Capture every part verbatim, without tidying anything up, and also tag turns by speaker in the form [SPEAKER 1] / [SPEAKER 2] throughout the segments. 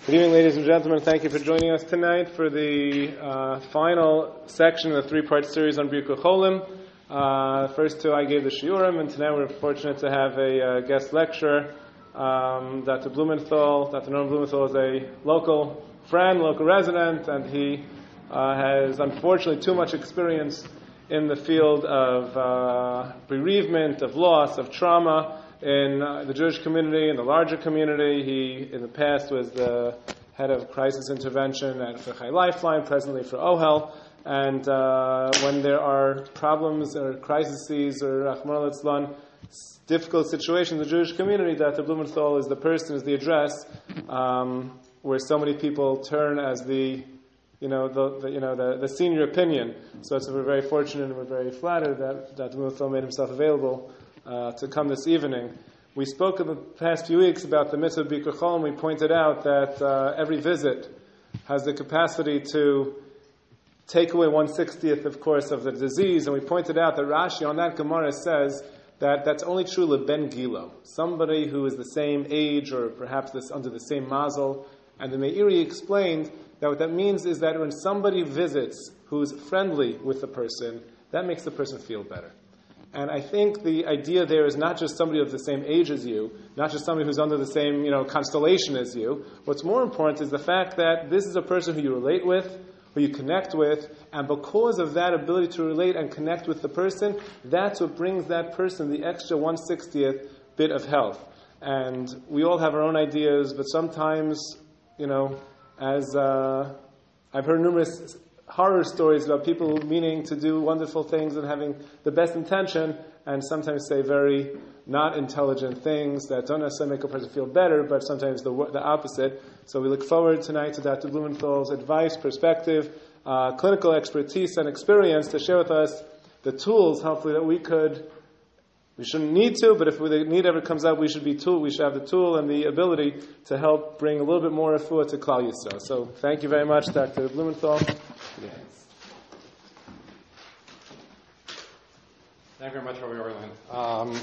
[SPEAKER 1] Good evening, ladies and gentlemen. Thank you for joining us tonight for the uh, final section of the three-part series on Birkei Cholim. Uh, the first two I gave the shiurim, and tonight we're fortunate to have a uh, guest lecturer, um, Doctor Blumenthal. Doctor Norman Blumenthal is a local friend, local resident, and he uh, has unfortunately too much experience in the field of uh, bereavement, of loss, of trauma, in uh, the Jewish community, in the larger community. He, in the past, was the head of crisis intervention at for Chai Lifeline, presently for OHEL. And uh, when there are problems or crises or Rachmana litzlan, difficult situations in the Jewish community, Doctor Blumenthal is the person, is the address um, where so many people turn as the, you know, the, the you know the, the senior opinion. So, so we're very fortunate and we're very flattered that Doctor Blumenthal made himself available Uh, to come this evening. We spoke in the past few weeks about the mitzvah of Birkei Cholim. We pointed out that uh, every visit has the capacity to take away one sixtieth, of course, of the disease. And we pointed out that Rashi on that Gemara says that that's only true leben gilo, somebody who is the same age or perhaps this under the same mazel. And the Meiri explained that what that means is that when somebody visits who's friendly with the person, that makes the person feel better. And I think the idea there is not just somebody of the same age as you, not just somebody who's under the same, you know, constellation as you. What's more important is the fact that this is a person who you relate with, who you connect with, and because of that ability to relate and connect with the person, that's what brings that person the extra one sixtieth bit of health. And we all have our own ideas, but sometimes, you know, as uh, I've heard numerous horror stories about people meaning to do wonderful things and having the best intention, and sometimes say very not intelligent things that don't necessarily make a person feel better, but sometimes the the opposite. So we look forward tonight to Doctor Blumenthal's advice, perspective, uh, clinical expertise, and experience to share with us the tools, hopefully, that we could. We shouldn't need to, but if the need ever comes up, we should be tool. We should have the tool and the ability to help bring a little bit more refuah to Klal Yisrael. So, thank you very much, Doctor Blumenthal.
[SPEAKER 2] Yes. Thank you very much, Rabbi Orlin. Um,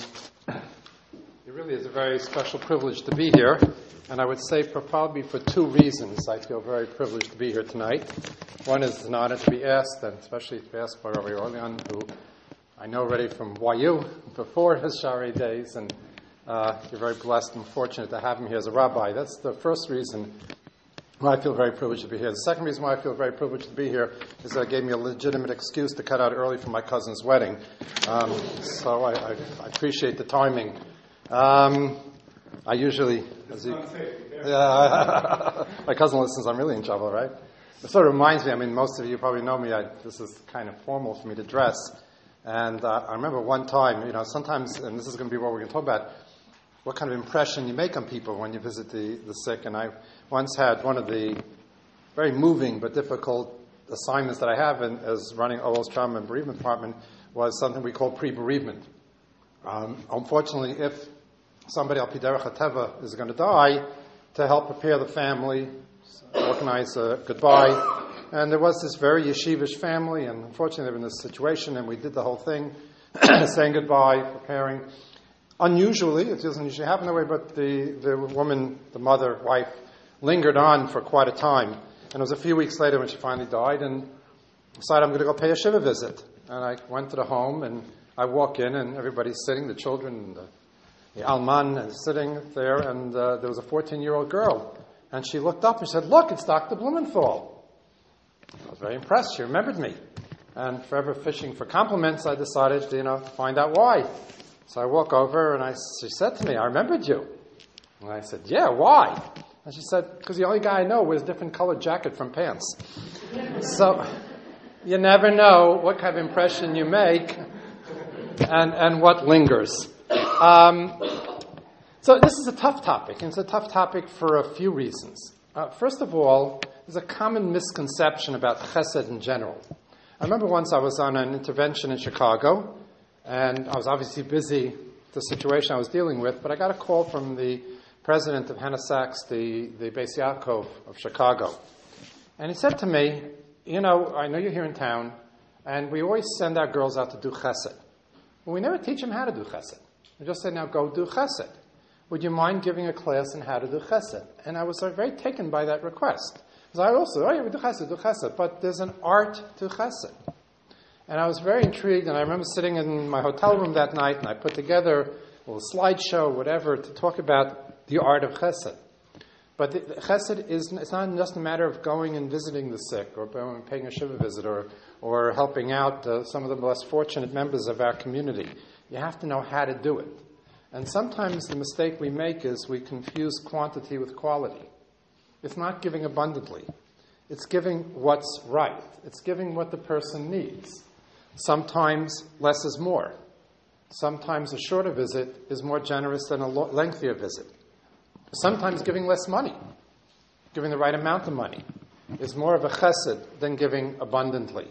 [SPEAKER 2] it really is a very special privilege to be here, and I would say for probably for two reasons I feel very privileged to be here tonight. One is an honor to be asked, and especially to be asked by Rabbi Orlin, who I know already from Y U before his Shari days, and uh, you're very blessed and fortunate to have him here as a rabbi. That's the first reason why I feel very privileged to be here. The second reason why I feel very privileged to be here is that it gave me a legitimate excuse to cut out early for my cousin's wedding. Um, so I, I, I appreciate the timing. Um, I usually... As you, yeah, my cousin listens, I'm really in trouble, right? It sort of reminds me, I mean, most of you probably know me, I, this is kind of formal for me to dress. And uh, I remember one time, you know, sometimes, and this is going to be what we're going to talk about, what kind of impression you make on people when you visit the, the sick. And I once had one of the very moving but difficult assignments that I have in, as running O L's Trauma and Bereavement Department was something we call pre-bereavement. Um, unfortunately, if somebody al pi derech hateva is going to die, to help prepare the family, organize a goodbye. And there was this very yeshivish family, and unfortunately they were in this situation, and we did the whole thing, saying goodbye, preparing. Unusually, it doesn't usually happen that way, but the, the woman, the mother, wife, lingered on for quite a time. And it was a few weeks later when she finally died, and decided I'm going to go pay a shiva visit. And I went to the home, and I walk in, and everybody's sitting, the children, and the, the alman, and sitting there, and uh, there was a fourteen-year-old girl. And she looked up and said, "Look, it's Doctor Blumenthal." I was very impressed. She remembered me. And forever fishing for compliments, I decided, you know, to find out why. So I walk over, and I, she said to me, "I remembered you." And I said, "Yeah, why?" And she said, "Because the only guy I know wears a different colored jacket from pants." So you never know what kind of impression you make and, and what lingers. Um, so this is a tough topic, and it's a tough topic for a few reasons. Uh, first of all, there's a common misconception about chesed in general. I remember once I was on an intervention in Chicago, and I was obviously busy with the situation I was dealing with, but I got a call from the president of Hannah Sachs, the, the Beis Yaakov of Chicago. And he said to me, "You know, I know you're here in town, and we always send our girls out to do chesed. But we never teach them how to do chesed. We just say, now go do chesed. would you mind giving a class on how to do chesed? And I was uh, very taken by that request. Because I also, oh yeah, we do chesed, do chesed, but there's an art to chesed. And I was very intrigued, and I remember sitting in my hotel room that night, and I put together a little slideshow, whatever, to talk about the art of chesed. But the, the chesed is, it's not just a matter of going and visiting the sick, or paying a shiva visit, or, or helping out uh, some of the less fortunate members of our community. You have to know how to do it. And sometimes the mistake we make is we confuse quantity with quality. It's not giving abundantly. It's giving what's right. It's giving what the person needs. Sometimes less is more. Sometimes a shorter visit is more generous than a lo- lengthier visit. Sometimes giving less money, giving the right amount of money, is more of a chesed than giving abundantly.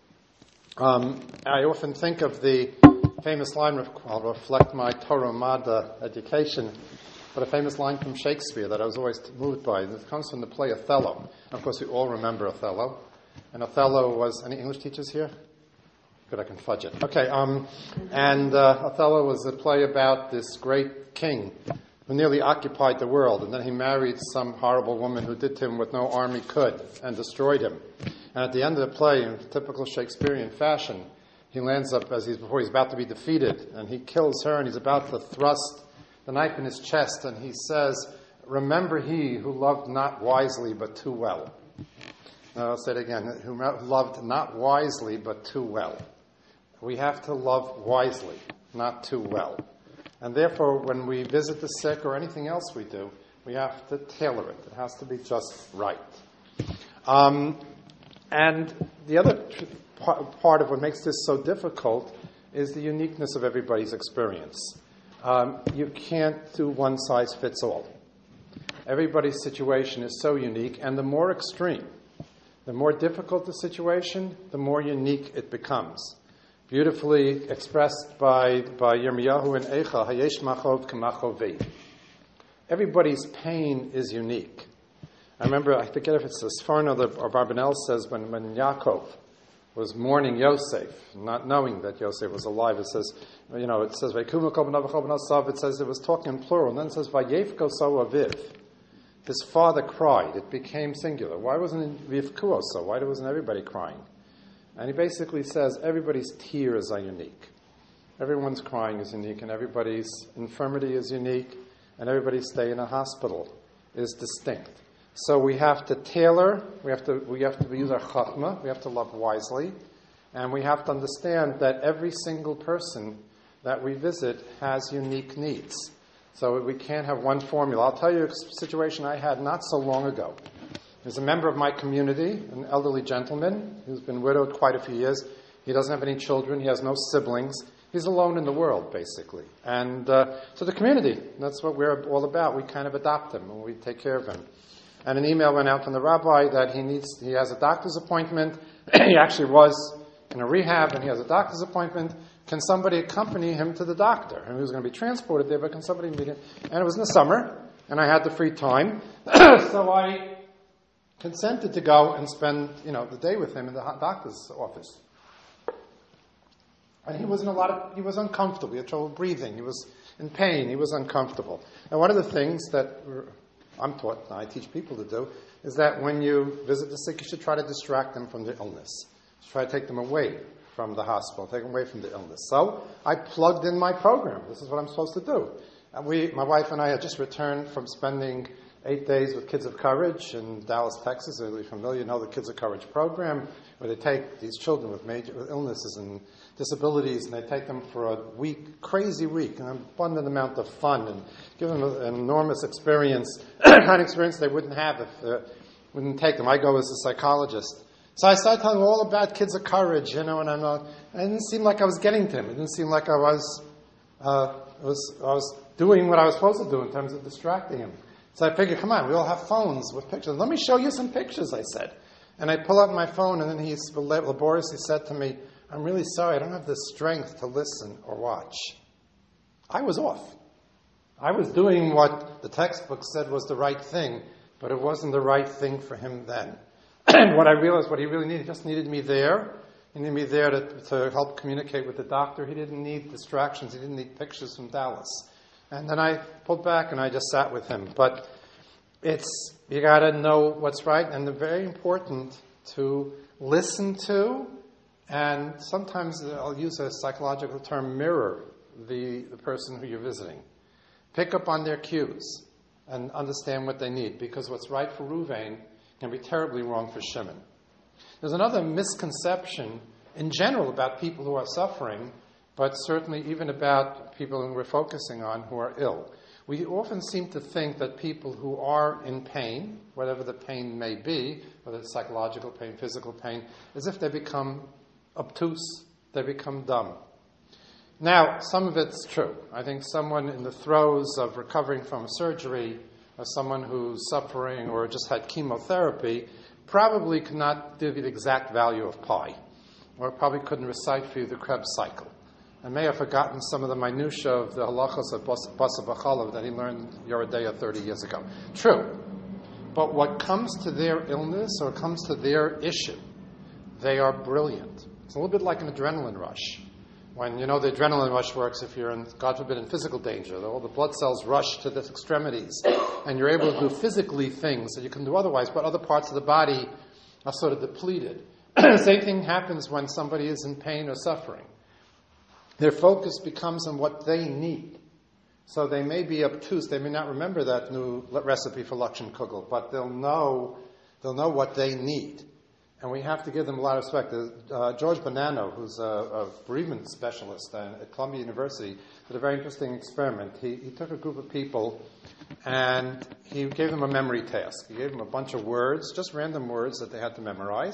[SPEAKER 2] Um, I often think of the famous line, I'll reflect my Torah Mada education, but a famous line from Shakespeare that I was always moved by. It comes from the play Othello. And of course, we all remember Othello. And Othello was, any English teachers here? Good, I can fudge it. Okay, um, and uh, Othello was a play about this great king who nearly occupied the world, and then he married some horrible woman who did to him what no army could and destroyed him. And at the end of the play, in typical Shakespearean fashion, he lands up as he's before he's about to be defeated, and he kills her, and he's about to thrust the knife in his chest, and he says, "Remember he who loved not wisely but too well." Now, I'll say it again, who loved not wisely but too well. We have to love wisely, not too well. And therefore, when we visit the sick or anything else we do, we have to tailor it. It has to be just right. Um, and the other tr- part of what makes this so difficult is the uniqueness of everybody's experience. Um, you can't do one size fits all. Everybody's situation is so unique, and the more extreme, the more difficult the situation, the more unique it becomes. Beautifully expressed by, by Yirmiyahu and Eicha, Hayesh Machov K'Machovi. Everybody's pain is unique. I remember, I forget if it's the Sforno or Barbanel says, when, when Yaakov was mourning Yosef, not knowing that Yosef was alive, it says, you know, it says, it says it was talking in plural, and then it says, Vayevko so aviv. His father cried. It became singular. Why wasn't it Vivkuo so? Why wasn't everybody crying? And he basically says everybody's tears are unique. Everyone's crying is unique, and everybody's infirmity is unique, and everybody's stay in a hospital is distinct. So we have to tailor, we have to we have to use our chachma, we have to love wisely, and we have to understand that every single person that we visit has unique needs. So we can't have one formula. I'll tell you a situation I had not so long ago. There's a member of my community, an elderly gentleman who's been widowed quite a few years. He doesn't have any children. He has no siblings. He's alone in the world, basically. And uh, so the community, that's what we're all about. We kind of adopt him and we take care of him. And an email went out from the rabbi that he needs, he has a doctor's appointment. He actually was in a rehab and he has a doctor's appointment. Can somebody accompany him to the doctor? And he was going to be transported there, but can somebody meet him? And it was in the summer, and I had the free time. So I consented to go and spend, you know, the day with him in the doctor's office. And he was in a lot of, he was uncomfortable. He had trouble breathing. He was in pain. He was uncomfortable. And one of the things that I'm taught, and I teach people to do, is that when you visit the sick, you should try to distract them from the illness. Try to take them away from the hospital, take them away from the illness. So I plugged in my program. This is what I'm supposed to do. And we, my wife and I had just returned from spending eight days with Kids of Courage in Dallas, Texas. Are you familiar? You know the Kids of Courage program, where they take these children with major illnesses and disabilities, and they take them for a week, crazy week, an abundant amount of fun, and give them an enormous experience, kind of experience they wouldn't have if uh, wouldn't take them. I go as a psychologist. So I started telling them all about Kids of Courage, you know, and I'm not, it didn't seem like I was getting to him. It didn't seem like I was, uh, was, I was doing what I was supposed to do in terms of distracting him. So I figured, come on, we all have phones with pictures. Let me show you some pictures, I said. And I pull out my phone, and then he laboriously said to me, I'm really sorry, I don't have the strength to listen or watch. I was off. I was doing what the textbook said was the right thing, but it wasn't the right thing for him then. And what I realized, what he really needed, he just needed me there. He needed me there to, to help communicate with the doctor. He didn't need distractions. He didn't need pictures from Dallas. And then I pulled back and I just sat with him. But it's, you got to know what's right, and it's very important to listen to, and sometimes I'll use a psychological term, mirror the, the person who you're visiting. Pick up on their cues and understand what they need, because what's right for Ruvain can be terribly wrong for Shimon. There's another misconception in general about people who are suffering, but certainly even about people who we're focusing on who are ill. We often seem to think that people who are in pain, whatever the pain may be, whether it's psychological pain, physical pain, as if they become obtuse, they become dumb. Now, some of it's true. I think someone in the throes of recovering from a surgery, or someone who's suffering or just had chemotherapy, probably could not give you the exact value of pi, or probably couldn't recite for you the Krebs cycle, and may have forgotten some of the minutiae of the halachos of Basa B'chalav that he learned Yoredeya thirty years ago. True. But what comes to their illness or comes to their issue, they are brilliant. It's a little bit like an adrenaline rush. When, you know, the adrenaline rush works if you're in, God forbid, in physical danger. All the blood cells rush to the extremities, and you're able to do physically things that you can do otherwise, but other parts of the body are sort of depleted. Same thing happens when somebody is in pain or suffering. Their focus becomes on what they need. So they may be obtuse. They may not remember that new recipe for Lakshan Kugel, but they'll know they'll know what they need. And we have to give them a lot of respect. Uh, George Bonanno, who's a, a bereavement specialist at Columbia University, did a very interesting experiment. He, he took a group of people and he gave them a memory task. He gave them a bunch of words, just random words that they had to memorize.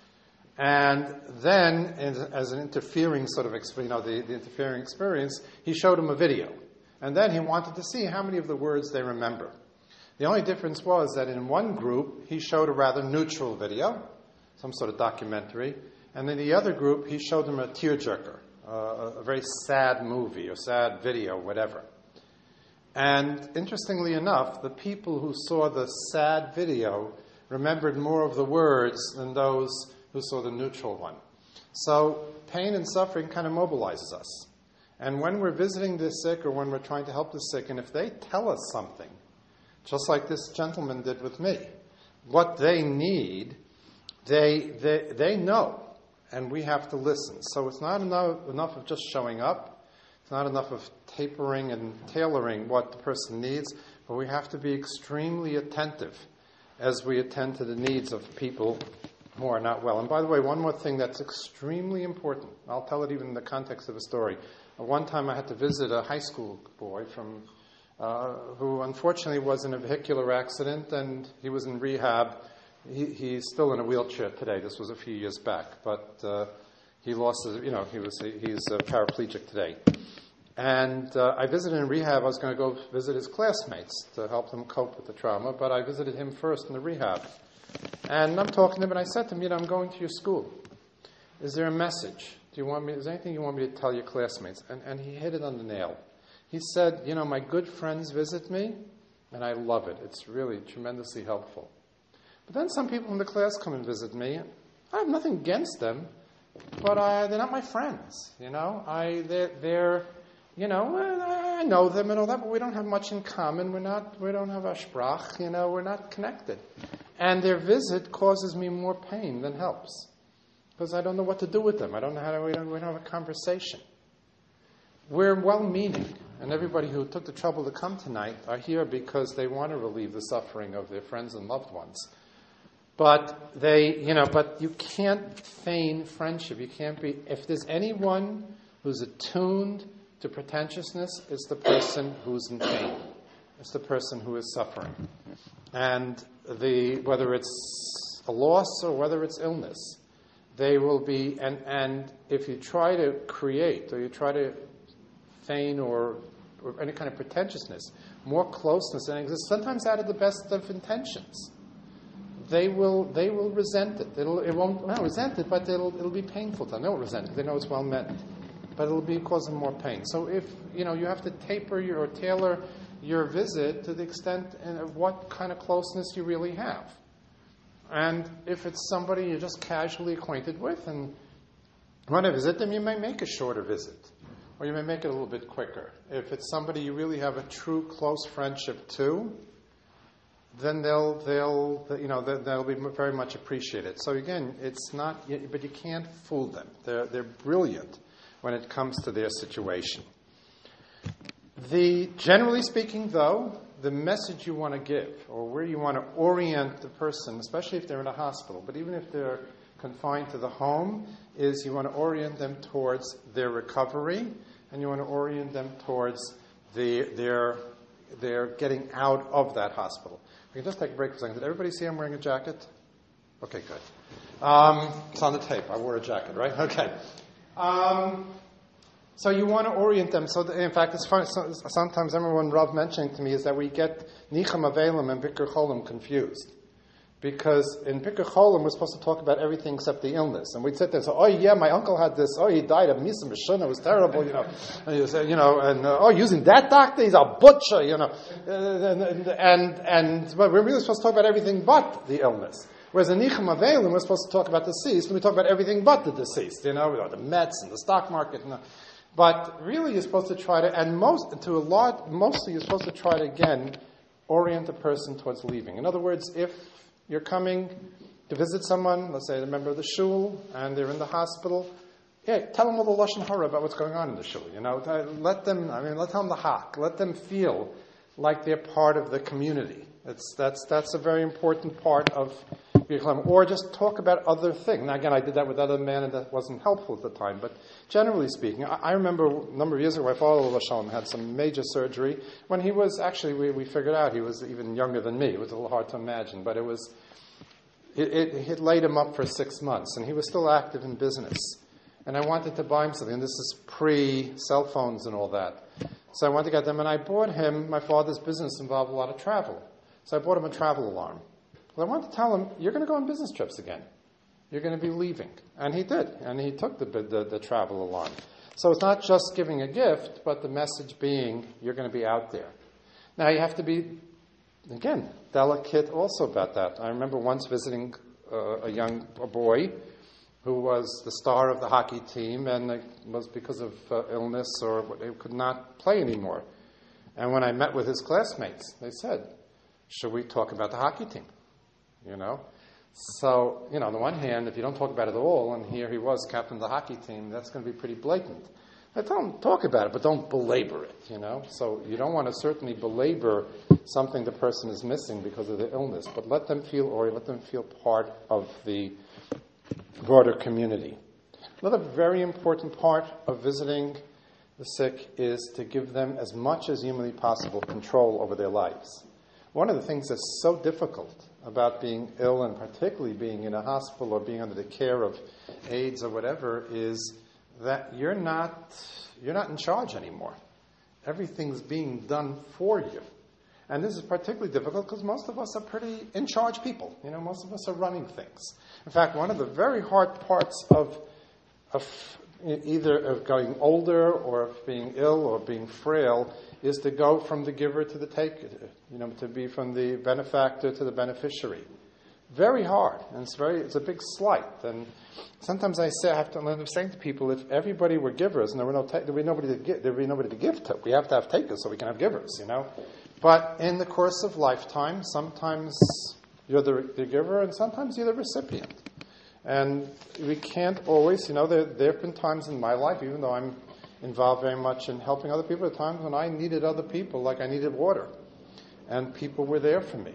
[SPEAKER 2] And then, as an interfering sort of, you know, the, the interfering experience, he showed them a video. And then he wanted to see how many of the words they remember. The only difference was that in one group, he showed a rather neutral video, some sort of documentary, and in the other group, he showed them a tearjerker, uh, a very sad movie or sad video, whatever. And interestingly enough, the people who saw the sad video remembered more of the words than those who saw the neutral one. So pain and suffering kind of mobilizes us. And when we're visiting the sick or when we're trying to help the sick, and if they tell us something, just like this gentleman did with me, what they need, they they, they know, and we have to listen. So it's not enough, enough of just showing up. It's not enough of tapering and tailoring what the person needs, but we have to be extremely attentive as we attend to the needs of people who are not well. And by the way, one more thing that's extremely important. I'll tell it even in the context of a story. One time I had to visit a high school boy from uh, who unfortunately was in a vehicular accident, and he was in rehab. He, he's still in a wheelchair today. This was a few years back, but uh, he lost his, you know, he was he's a paraplegic today. And uh, I visited in rehab. I was going to go visit his classmates to help them cope with the trauma, but I visited him first in the rehab. And I'm talking to him, and I said to him, you know, I'm going to your school. Is there a message? Do you want me? Is there anything you want me to tell your classmates? And, and he hit it on the nail. He said, you know, my good friends visit me, and I love it. It's really tremendously helpful. But then some people in the class come and visit me. I have nothing against them, but I, they're not my friends. You know, I they're, they're you know, I know them and all that, but we don't have much in common. We're not, we don't have a sprach. You know, we're not connected. And their visit causes me more pain than helps, because I don't know what to do with them. I don't know how to, we don't, we don't have a conversation. We're well-meaning, and everybody who took the trouble to come tonight are here because they want to relieve the suffering of their friends and loved ones. But they, you know, but you can't feign friendship. You can't be, if there's anyone who's attuned to pretentiousness, it's the person who's in pain. It's the person who is suffering. And the whether it's a loss or whether it's illness, they will be, and, and if you try to create or you try to feign or, or any kind of pretentiousness, more closeness than exists, sometimes out of the best of intentions, they will they will resent it. It'll, it won't not resent it, but it'll it'll be painful to them. They won't resent it. They know it's well meant, but it'll be causing more pain. So if you know you have to taper your or tailor your visit to the extent of what kind of closeness you really have. And if it's somebody you're just casually acquainted with and want to visit them, you may make a shorter visit. or you may make it a little bit quicker. If it's somebody you really have a true close friendship to, then they'll they'll you know they'll, they'll be very much appreciated. So again, it's not, but you can't fool them. They're they're brilliant when it comes to their situation. The generally speaking, though, the message you want to give, or where you want to orient the person, especially if they're in a hospital, but even if they're confined to the home, is you want to orient them towards their recovery, and you want to orient them towards the, their their getting out of that hospital. We can just take a break for a second. Did everybody see I'm wearing a jacket? Okay, good. Um, it's on the tape. I wore a jacket, right? Okay. Um, so you want to orient them. So that, in fact, it's funny. Sometimes I remember when Rav mentioning to me is that we get Nicham Avelim and Bikur Cholim confused. Because in Bikur Cholim, we're supposed to talk about everything except the illness. And we'd sit there and say, oh, yeah, my uncle had this. Oh, he died of Misa Mishun. It was terrible, you know. And you say, you know, and, uh, oh, using that doctor, he's a butcher, you know. And, and, and but we're really supposed to talk about everything but the illness. Whereas in Nicham Avelim, we're supposed to talk about the deceased, and we talk about everything but the deceased, you know, the Mets and the stock market. And the, but really, you're supposed to try to, and most, to a lot, mostly you're supposed to try to, again, orient the person towards leaving. In other words, if you're coming to visit someone, let's say a member of the shul, and they're in the hospital, yeah, tell them all the lashon hara about what's going on in the shul. You know, let them. I mean, let tell them the hak. Let them feel like they're part of the community. It's that's that's a very important part of Yerushalayim. Or just talk about other things. Now, again, I did that with other men, and that wasn't helpful at the time. But generally speaking, I, I remember a number of years ago, my father Shalom had some major surgery. When he was actually, we, we figured out he was even younger than me. It was a little hard to imagine, but it was. It, it, it laid him up for six months, and he was still active in business. And I wanted to buy him something, and this is pre-cell phones and all that. So I wanted to get them, and I bought him, my father's business involved a lot of travel. So I bought him a travel alarm. Well, I wanted to tell him, you're going to go on business trips again. You're going to be leaving. And he did, and he took the, the, the travel alarm. So it's not just giving a gift, but the message being, you're going to be out there. Now, you have to be, again, delicate also about that. I remember once visiting uh, a young a boy who was the star of the hockey team, and it was because of uh, illness or he could not play anymore. And when I met with his classmates, they said, should we talk about the hockey team? You know? So, you know, on the one hand, if you don't talk about it at all, and here he was captain of the hockey team, that's going to be pretty blatant. I don't talk about it, but don't belabor it, you know? So you don't want to certainly belabor something the person is missing because of the illness, but let them feel, or let them feel part of the broader community. Another very important part of visiting the sick is to give them, as much as humanly possible, control over their lives. One of the things that's so difficult about being ill, and particularly being in a hospital or being under the care of AIDS or whatever, is that you're not you're not in charge anymore. Everything's being done for you. And this is particularly difficult because most of us are pretty in-charge people. You know, most of us are running things. In fact, one of the very hard parts of of either of going older or of being ill or being frail is to go from the giver to the taker, you know, to be from the benefactor to the beneficiary. Very hard, and it's very it's a big slight. And sometimes I say I have to end up saying to people, if everybody were givers and there were no ta- there would be nobody to give, there would be nobody to give to. We have to have takers so we can have givers, you know. But in the course of lifetime, sometimes you're the, the giver and sometimes you're the recipient. And we can't always, you know, there there have been times in my life, even though I'm involved very much in helping other people, at times when I needed other people, like I needed water, and people were there for me.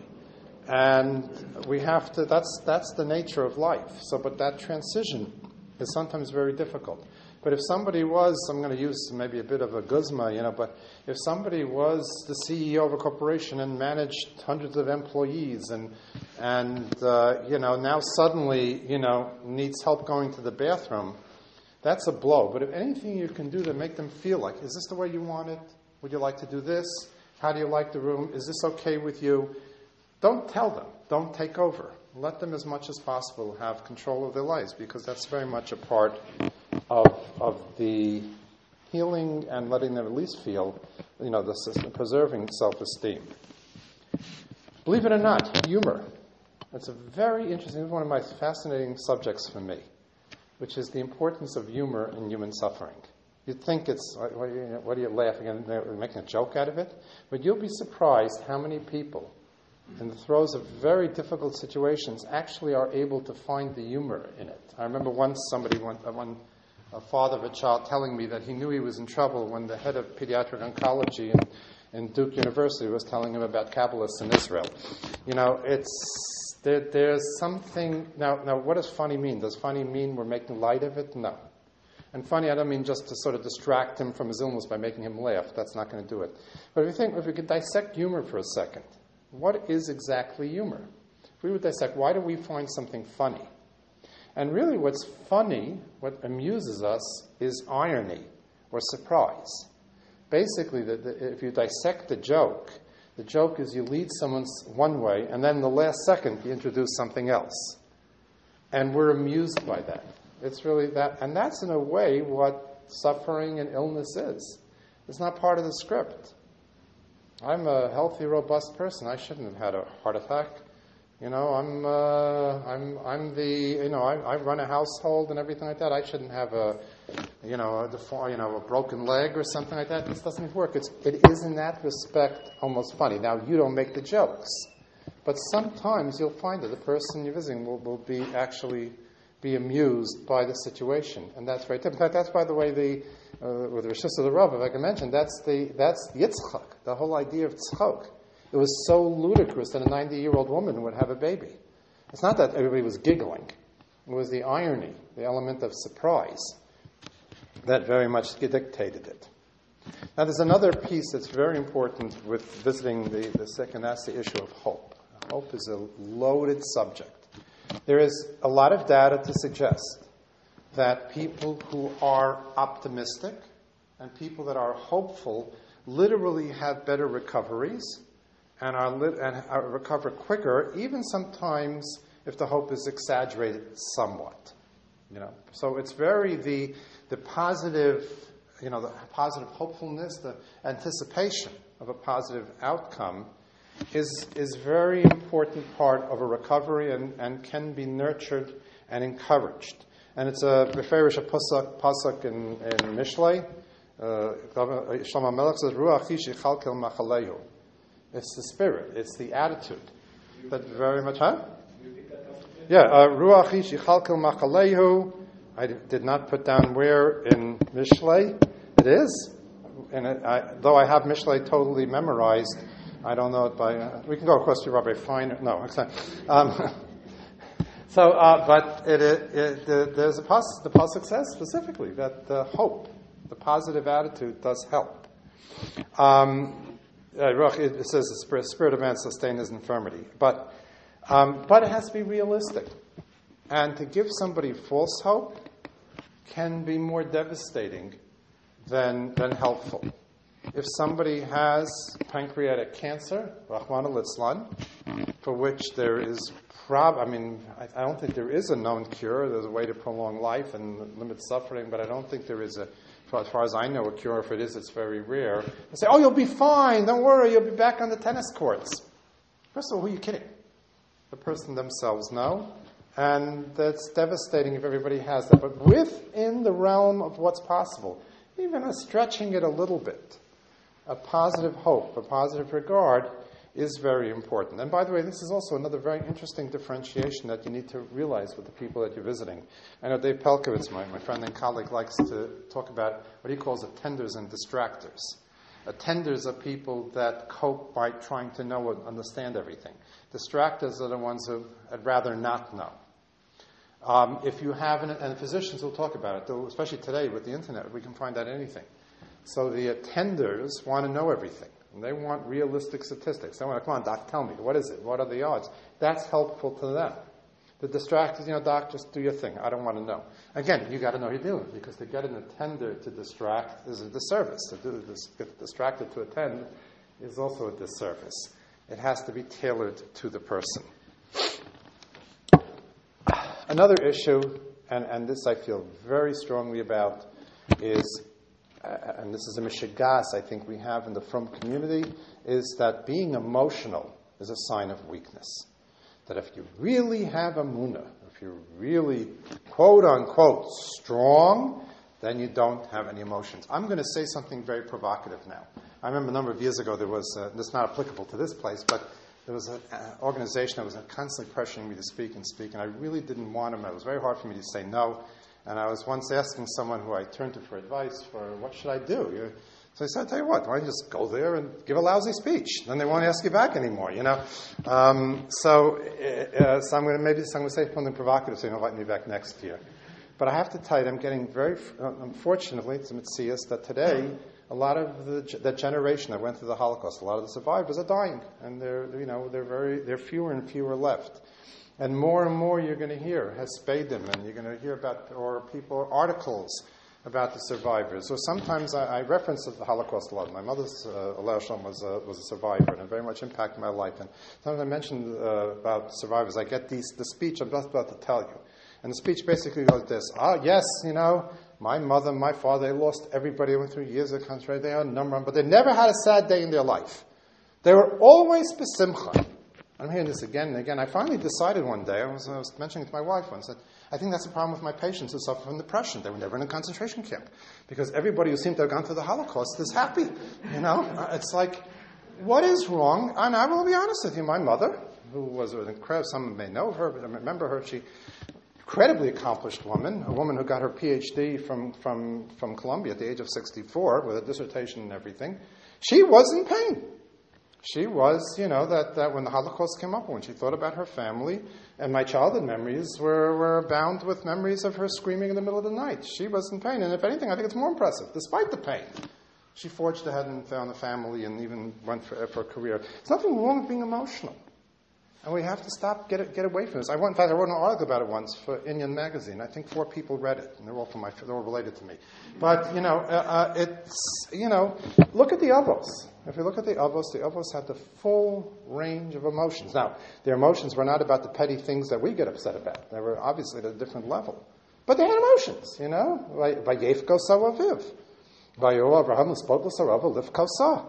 [SPEAKER 2] And we have to, that's that's the nature of life. So, but that transition is sometimes very difficult. But if somebody was, I'm going to use maybe a bit of a guzma, you know, but if somebody was the C E O of a corporation and managed hundreds of employees and, and uh, you know, now suddenly, you know, needs help going to the bathroom, that's a blow. But if anything you can do to make them feel like, is this the way you want it? Would you like to do this? How do you like the room? Is this okay with you? Don't tell them. Don't take over. Let them, as much as possible, have control of their lives, because that's very much a part of of the healing and letting them at least feel, you know, the system, preserving self-esteem. Believe it or not, humor. It's a very interesting, one of my fascinating subjects for me, which is the importance of humor in human suffering. You'd think it's, what are you, what are you laughing at? They're making a joke out of it? But you'll be surprised how many people, in the throes of very difficult situations, actually are able to find the humor in it. I remember once somebody, one, one a father of a child, telling me that he knew he was in trouble when the head of pediatric oncology in, in Duke University was telling him about Kabbalists in Israel. You know, it's there, there's something. Now, now, what does funny mean? Does funny mean we're making light of it? No. And funny, I don't mean just to sort of distract him from his illness by making him laugh. That's not going to do it. But if you think, if we could dissect humor for a second, what is exactly humor? If we would dissect, why do we find something funny? And really what's funny, what amuses us, is irony or surprise. Basically, the, the, if you dissect the joke, the joke is you lead someone one way, and then in the last second you introduce something else. And we're amused by that. It's really that, and that's in a way what suffering and illness is. It's not part of the script. I'm a healthy, robust person. I shouldn't have had a heart attack. You know, I'm, uh, I'm, I'm the, you know, I, I run a household and everything like that. I shouldn't have a, you know, a defor- you know, a broken leg or something like that. This doesn't work. It's, it is in that respect almost funny. Now, you don't make the jokes, but sometimes you'll find that the person you're visiting will, will be actually be amused by the situation, and that's very typical. In fact, that's, by the way, the uh, with Rosh Hashanah Rav, if I can mention, that's the that's Yitzchak, the whole idea of tzchok. It was so ludicrous that a ninety-year-old woman would have a baby. It's not that everybody was giggling. It was the irony, the element of surprise, that very much dictated it. Now, there's another piece that's very important with visiting the, the second, that's the issue of hope. Hope is a loaded subject. There is a lot of data to suggest that people who are optimistic and people that are hopeful literally have better recoveries and are lit- and are recover quicker, even sometimes if the hope is exaggerated somewhat. You know, so it's very the the positive, you know, the positive hopefulness, the anticipation of a positive outcome is is very important part of a recovery and, and can be nurtured and encouraged. And it's a beferish a pasuk, pasuk in, in Mishlei. Shlomo Melech says, Ruach yichalkel machalehu. It's the spirit, it's the attitude that very much, huh? Yeah, Ruach yichalkel machalehu. I did not put down where in Mishlei it is. And it, I, though I have Mishlei totally memorized, I don't know it by. Uh, we can go across to Rabbi Feiner. No, it's not. Um, so, uh, but it, it, it, the, there's a pasuk. The pasuk says specifically that the hope, the positive attitude, does help. Um, it says the spirit, spirit of man sustain his infirmity, but um, but it has to be realistic, and to give somebody false hope can be more devastating than than helpful. If somebody has pancreatic cancer, Rahman al-Islan, for which there is prob, I mean, I, I don't think there is a known cure. There's a way to prolong life and limit suffering, but I don't think there is a, as far as I know, a cure. If it is, it's very rare. They say, oh, you'll be fine. Don't worry. You'll be back on the tennis courts. First of all, who are you kidding? The person themselves know. And that's devastating if everybody has that. But within the realm of what's possible, even a stretching it a little bit, a positive hope, a positive regard is very important. And by the way, this is also another very interesting differentiation that you need to realize with the people that you're visiting. I know Dave Pelkovitz, my, my friend and colleague, likes to talk about what he calls attenders and distractors. Attenders are people that cope by trying to know and understand everything. Distractors are the ones who I'd rather not know. Um, if you have, an, and physicians will talk about it, though, especially today with the internet, we can find out anything. So the attenders want to know everything. And they want realistic statistics. They want to, come on, doc, tell me, what is it? What are the odds? That's helpful to them. The distractors, you know, doc, just do your thing. I don't want to know. Again, you got to know what you're doing, because to get an attender to distract is a disservice. To do this, get distracted to attend is also a disservice. It has to be tailored to the person. Another issue, and, and this I feel very strongly about, is, uh, and this is a mishigas I think we have in the Frum community, is that being emotional is a sign of weakness. That if you really have emunah, if you're really, quote unquote, strong, then you don't have any emotions. I'm going to say something very provocative now. I remember a number of years ago there was, uh, this is not applicable to this place, but there was an uh, organization that was constantly pressuring me to speak and speak, and I really didn't want to. It was very hard for me to say no. And I was once asking someone who I turned to for advice for what should I do. You, so I said, I'll tell you what, why don't you just go there and give a lousy speech? Then they won't ask you back anymore, you know. Um, so, uh, so I'm going to maybe I'm going to say something provocative so you don't invite me back next year. But I have to tell you, I'm getting very, uh, unfortunately, it's Metzias, that today a lot of the, that generation that went through the Holocaust, a lot of the survivors are dying, and they're, you know, they're very, they're fewer and fewer left. And more and more you're going to hear Hespedim, and you're going to hear about, or people, articles about the survivors. Or sometimes I, I reference the Holocaust a lot. My mother's, uh, Alea Shalom, was a, was a survivor, and it very much impacted my life. And sometimes I mention uh, about survivors, I get these, the speech I'm just about to tell you. And the speech basically goes this, ah, yes, you know, my mother, my father, they lost everybody. They went through years of concentration. They had a number, but they never had a sad day in their life. They were always besimcha. I'm hearing this again and again. I finally decided one day, I was, I was mentioning it to my wife once, that I think that's the problem with my patients who suffer from depression. They were never in a concentration camp. Because everybody who seemed to have gone through the Holocaust is happy. You know, it's like, what is wrong? And I will be honest with you, my mother, who was an incredible, some may know her, but I remember her, she incredibly accomplished woman, a woman who got her P H D from, from, from Columbia at the age of sixty-four with a dissertation and everything. She was in pain. She was, you know, that, that when the Holocaust came up, when she thought about her family, and my childhood memories were, were bound with memories of her screaming in the middle of the night. She was in pain, and if anything, I think it's more impressive. Despite the pain, she forged ahead and found a family and even went for, for a career. There's nothing wrong with being emotional. And we have to stop, get it, get away from this. I went, in fact, I wrote an article about it once for Inyan magazine. I think four people read it, and they're all from my, they're all related to me. But you know, uh, uh, it's you know, look at the Avos. If you look at the Avos, the Avos had the full range of emotions. Now, their emotions were not about the petty things that we get upset about. They were obviously at a different level, but they had emotions. You know, Vayefko Saraviv, Vayorav Avraham L'Spot L'Sarava Lifko Sa.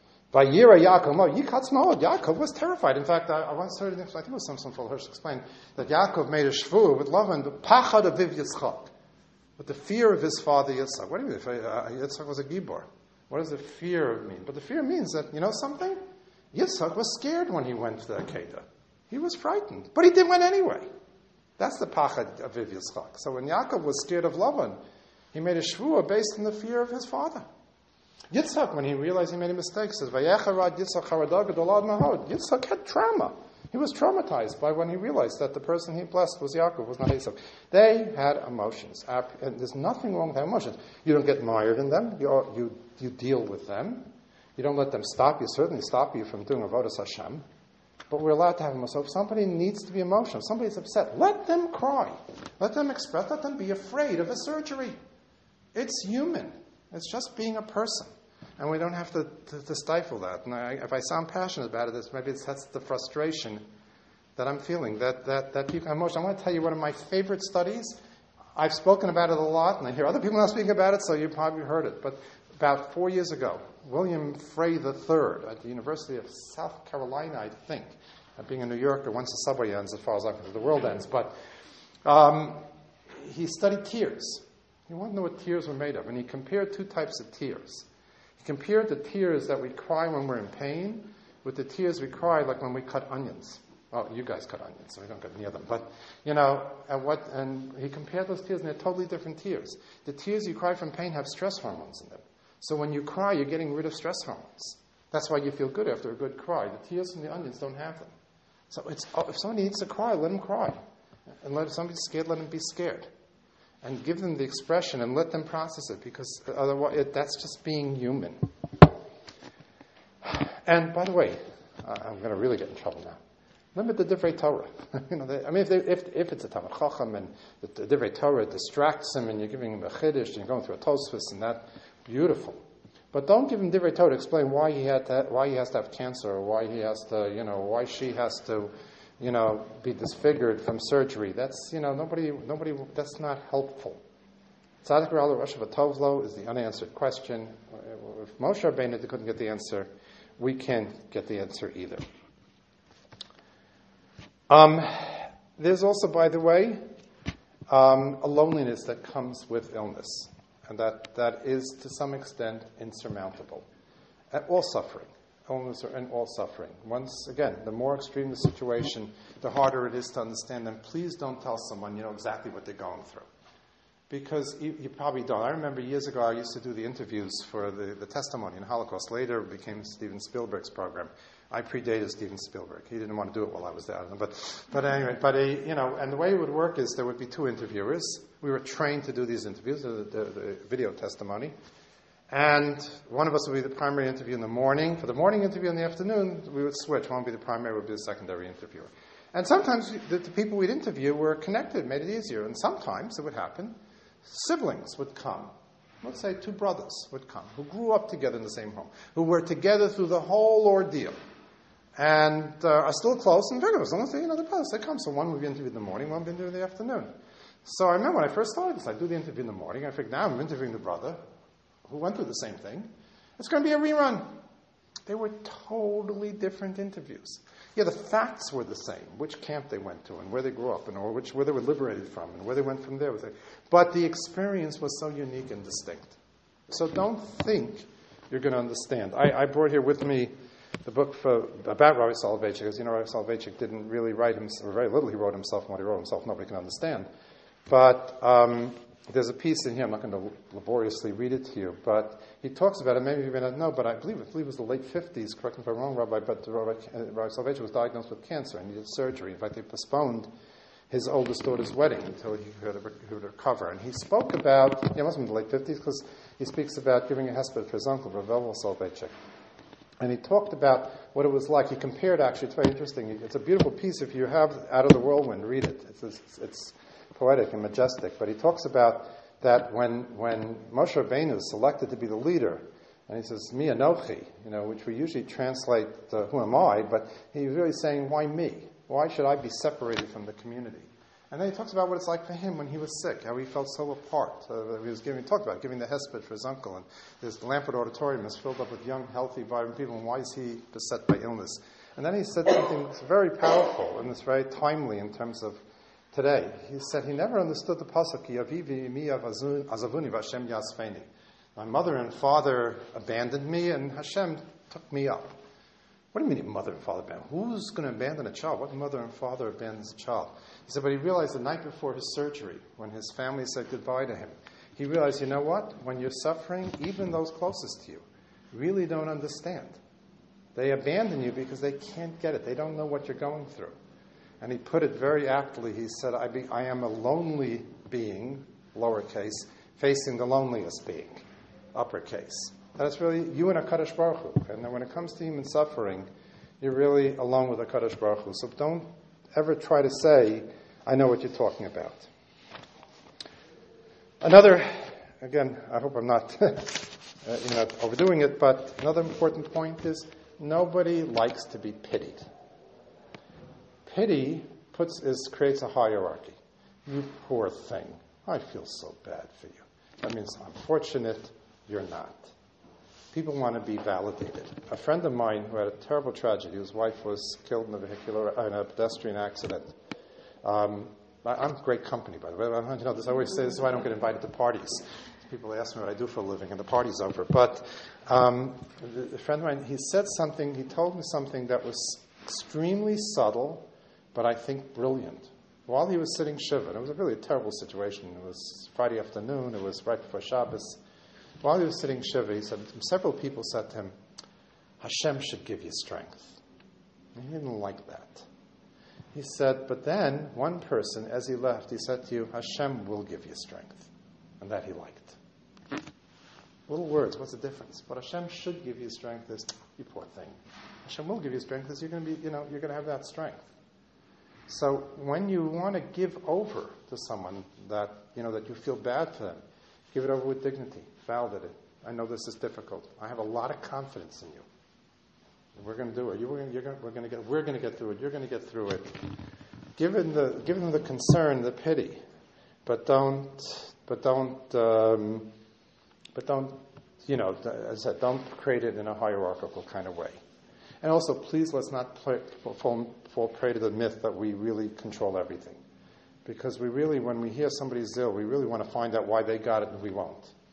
[SPEAKER 2] Vayira Yaakov, Yikatz Ma'od. Yaakov was terrified. In fact, I, I once heard, I think it was some some fellow Hirsch explained that Yaakov made a shvu with Lavan, the pachad of Aviv Yitzchak, with the fear of his father Yitzchak. What do you mean? Uh, Yitzchak was a gibor. What does the fear mean? But the fear means that, you know something? Yitzchak was scared when he went to the Akedah. He was frightened, but he did went anyway. That's the pachad of Aviv Yitzchak. So when Yaakov was scared of Lavan, he made a shvuah based on the fear of his father. Yitzchak, when he realized he made a mistake, says, Vayecharad Yitzchak Haradag Adolad Mahod. Yitzchak had trauma. He was traumatized by when he realized that the person he blessed was Yaakov, was not Esau. They had emotions. And there's nothing wrong with their emotions. You don't get mired in them. You, you, you deal with them. You don't let them stop you. Certainly stop you from doing Avodas Hashem. But we're allowed to have emotions. So if somebody needs to be emotional, if somebody's upset, let them cry. Let them express. Let them be afraid of a surgery. It's human. It's just being a person. And we don't have to, to, to stifle that. And I, if I sound passionate about it, it's, maybe it's, that's the frustration that I'm feeling, that, that, that people have emotion. I want to tell you one of my favorite studies. I've spoken about it a lot, and I hear other people now speaking about it, so you probably heard it. But about four years ago, William Frey the third at the University of South Carolina, I think, uh, being a New Yorker, once the subway ends, as far as I can, the world ends, but um, he studied tears. He wanted to know what tears were made of, and he compared two types of tears. Compared the tears that we cry when we're in pain with the tears we cry like when we cut onions. Well, you guys cut onions, so we don't get near them. But, you know, and, what, and he compared those tears, and they're totally different tears. The tears you cry from pain have stress hormones in them. So when you cry, you're getting rid of stress hormones. That's why you feel good after a good cry. The tears from the onions don't have them. So it's, if somebody needs to cry, let them cry. And let, if somebody's scared, let them be scared. And give them the expression and let them process it, because otherwise it, that's just being human. And by the way, uh, I'm going to really get in trouble now. Remember the Divrei Torah. you know, they, I mean, if, they, if if it's a Talmid Chacham and the, the Divrei Torah distracts him and you're giving him a Chiddush and you're going through a Tosfos and that, beautiful. But don't give him Divrei Torah to explain why he had to, why he has to have cancer or why he has to, you know, why she has to, you know, be disfigured from surgery. That's, you know, nobody, nobody, that's not helpful. Tzadik Ra'ala Rosh V'Tovlo is the unanswered question. If Moshe Rabbeinu couldn't get the answer, we can't get the answer either. Um, there's also, by the way, um, a loneliness that comes with illness. and that, that is to some extent insurmountable. At all suffering, illness or and all suffering. Once again, the more extreme the situation, the harder it is to understand them. Please don't tell someone you know exactly what they're going through, because you, you probably don't. I remember years ago I used to do the interviews for the, the testimony in Holocaust. Later it became Steven Spielberg's program. I predated Steven Spielberg. He didn't want to do it while I was there. But, but anyway, but a, you know, and the way it would work is there would be two interviewers. We were trained to do these interviews, the, the, the video testimony. And one of us would be the primary interview in the morning. For the morning interview in the afternoon, we would switch. One would be the primary, would be the secondary interviewer. And sometimes the, the people we'd interview were connected, made it easier. And sometimes it would happen, siblings would come. Let's say two brothers would come, who grew up together in the same home, who were together through the whole ordeal, and uh, are still close and regular. As long as they, you know, the brothers, they come. So one would be interviewed in the morning, one would be interviewed in the afternoon. So I remember when I first started this, I do the interview in the morning. I figured, now I'm interviewing the brother who went through the same thing. It's going to be a rerun. They were totally different interviews. Yeah, the facts were the same, which camp they went to and where they grew up and or which where they were liberated from and where they went from there. But the experience was so unique and distinct. So don't think you're going to understand. I, I brought here with me the book for, about Rabbi Soloveitchik, because you know Rabbi Soloveitchik didn't really write himself, or very little he wrote himself, and what he wrote himself nobody can understand. But um, there's a piece in here, I'm not going to laboriously read it to you, but he talks about it, maybe you may not know, but I believe, I believe it was the late fifties, correct me if I'm wrong, Rabbi, but Rabbi, uh, Rabbi Soloveitchik was diagnosed with cancer and needed surgery. In fact, they postponed his oldest daughter's wedding until he could, he could recover. And he spoke about, yeah, it must have been the late fifties, because he speaks about giving a hesped for his uncle, Rav Soloveitchik. And he talked about what it was like. He compared, actually, it's very interesting. It's a beautiful piece. If you have Out of the Whirlwind, read it. It's, it's, it's poetic and majestic. But he talks about that when, when Moshe Rabbeinu is selected to be the leader, and he says, Mi Anochi, you know, which we usually translate, uh, who am I? But he's really saying, why me? Why should I be separated from the community? And then he talks about what it's like for him when he was sick, how he felt so apart. Uh, he was giving, he talked about giving the hesped for his uncle, and this Lampert Auditorium is filled up with young, healthy, vibrant people, and why is he beset by illness? And then he said something that's very powerful, and it's very timely in terms of today. He said he never understood the pasuk, Yavivi mi azavuni v'Hashem yasfeni. My mother and father abandoned me, and Hashem took me up. What do you mean mother and father abandoned? Who's going to abandon a child? What mother and father abandons a child? He said, but he realized the night before his surgery, when his family said goodbye to him, he realized, you know what? When you're suffering, even those closest to you really don't understand. They abandon you because they can't get it. They don't know what you're going through. And he put it very aptly. He said, I, be, I am a lonely being, lowercase, facing the loneliest being, uppercase. That's really you and HaKadosh Baruch Hu. And then when it comes to human suffering, you're really alone with HaKadosh Baruch Hu. So don't ever try to say, I know what you're talking about. Another, again, I hope I'm not uh, you know, overdoing it, but another important point is nobody likes to be pitied. Pity puts is creates a hierarchy. You poor thing. I feel so bad for you. That means I'm fortunate, you're not. People want to be validated. A friend of mine who had a terrible tragedy, whose wife was killed in a vehicular, in a pedestrian accident. Um, I, I'm great company, by the way. I, you know, this, I always say this is why I don't get invited to parties. People ask me what I do for a living, and the party's over. But um, a friend of mine, he said something, he told me something that was extremely subtle, but I think brilliant. While he was sitting Shiva, and it was a really terrible situation. It was Friday afternoon, it was right before Shabbos. While he was sitting Shiva, he said, several people said to him, Hashem should give you strength. And he didn't like that. He said, but then one person, as he left, he said to you, Hashem will give you strength. And that he liked. Little words, what's the difference? But Hashem should give you strength is, you poor thing. Hashem will give you strength because you're going to be, you know, you're going to have that strength. So when you want to give over to someone that, you know, that you feel bad for them, give it over with dignity. Validate it. I know this is difficult. I have a lot of confidence in you. We're going to do it. You're going, you're going, we're going to get. We're going to get through it. You're going to get through it. Give them the, give them the concern, the pity, but don't, but don't, um, but don't, you know, as I said, don't create it in a hierarchical kind of way. And also, please let's not play, fall, fall prey to the myth that we really control everything. Because we really, when we hear somebody's ill, we really want to find out why they got it and we won't.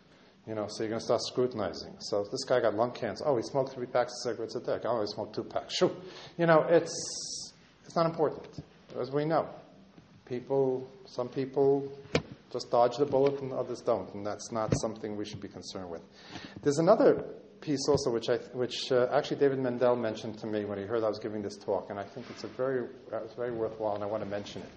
[SPEAKER 2] You know, so you're going to start scrutinizing. So if this guy got lung cancer, oh, he smoked three packs of cigarettes a day. Oh, he smoked two packs. Shoo. You know, it's it's not important. As we know, people, some people just dodge the bullet and others don't, and that's not something we should be concerned with. There's another piece also which I which uh, actually David Mendel mentioned to me when he heard I was giving this talk, and I think it's a very uh, it's very worthwhile, and I want to mention it.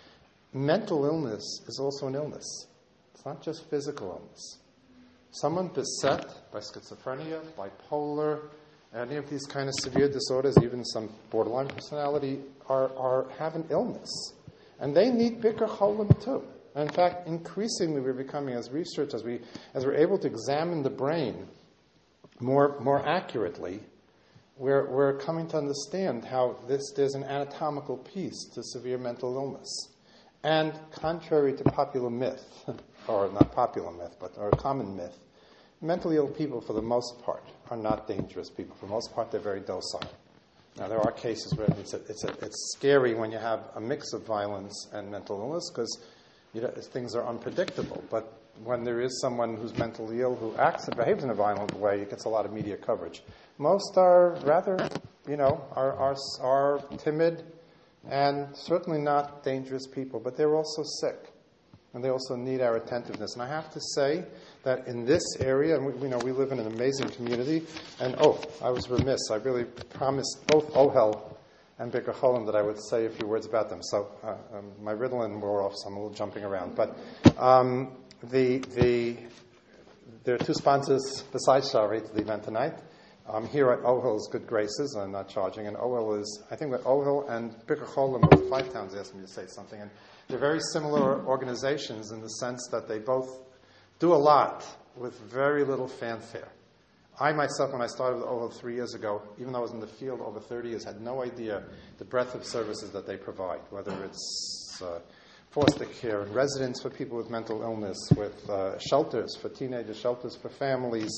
[SPEAKER 2] Mental illness is also an illness. It's not just physical illness. Someone beset by schizophrenia, bipolar, any of these kind of severe disorders, even some borderline personality, are, are have an illness. And they need Bikur Cholim too. And in fact, increasingly we're becoming, as research, as, we, as we're able to examine the brain more, more accurately, we're, we're coming to understand how this, there's an anatomical piece to severe mental illness. And contrary to popular myth, or not popular myth, but or a common myth, mentally ill people, for the most part, are not dangerous people. For the most part, they're very docile. Now, there are cases where it's a, it's, a, it's scary when you have a mix of violence and mental illness because you know, things are unpredictable. But when there is someone who's mentally ill who acts and behaves in a violent way, it gets a lot of media coverage. Most are rather, you know, are are, are timid and certainly not dangerous people, but they're also sick. And they also need our attentiveness. And I have to say that in this area, and we, we know we live in an amazing community, and oh, I was remiss. I really promised both OHEL and Bikur Cholim that I would say a few words about them. So uh, um, my Ritalin wore off, so I'm a little jumping around. But um, the the there are two sponsors besides Shari to the event tonight. I'm here at OHEL's good graces. I'm not charging. And OHEL is, I think, with OHEL and Bikur Cholim, both Five Towns asked me to say something. And they're very similar organizations in the sense that they both do a lot with very little fanfare. I myself, when I started with OHEL three years ago, even though I was in the field over thirty years, had no idea the breadth of services that they provide, whether it's uh, foster care and residence for people with mental illness, with uh, shelters for teenagers, shelters for families,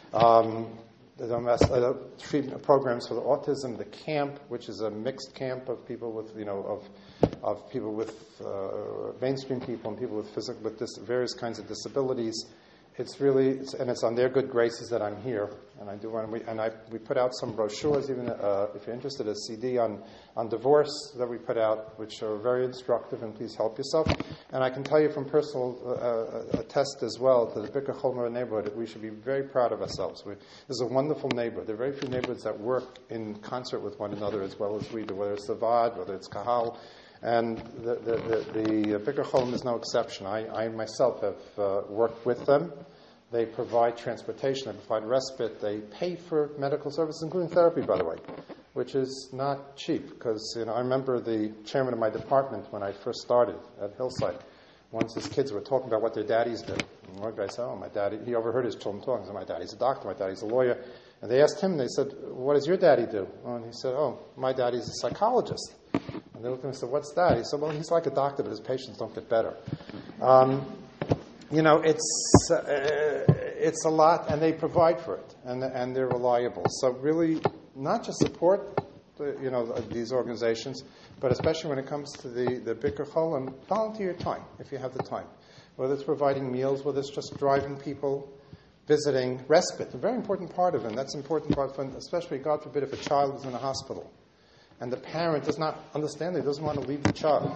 [SPEAKER 2] um, the domestic, uh, treatment programs for the autism, the camp, which is a mixed camp of people with, you know, of of people with uh, mainstream people and people with physical, with dis- various kinds of disabilities. It's really, it's, and it's on their good graces that I'm here, and I do want to, we, and I we put out some brochures, even uh, if you're interested, a C D on on divorce that we put out, which are very instructive, and please help yourself. And I can tell you from personal uh, attest as well to the Bikur Cholim neighborhood that we should be very proud of ourselves. We, this is a wonderful neighborhood. There are very few neighborhoods that work in concert with one another as well as we do, whether it's Savad, whether it's Kahal. And the, the, the, the Bikur Cholim is no exception. I, I myself have uh, worked with them. They provide transportation, they provide respite, they pay for medical services, including therapy, by the way, which is not cheap. Because you know, I remember the chairman of my department when I first started at Hillside. Once his kids were talking about what their daddies do. And one guy said, oh, my daddy, he overheard his children talking. He said, my daddy's a doctor, my daddy's a lawyer. And they asked him, they said, what does your daddy do? Oh, and he said, oh, my daddy's a psychologist. And they looked at him and said, what's that? He said, well, he's like a doctor, but his patients don't get better. Um, you know, it's uh, it's a lot, and they provide for it, and and they're reliable. So really, not just support, the, you know, these organizations, but especially when it comes to the, the Bikur Cholim, volunteer your time, if you have the time. Whether it's providing meals, whether it's just driving people, visiting, respite, a very important part of it. And that's an important part, for, especially, God forbid, if a child is in a hospital, and the parent does not understand, he doesn't want to leave the child.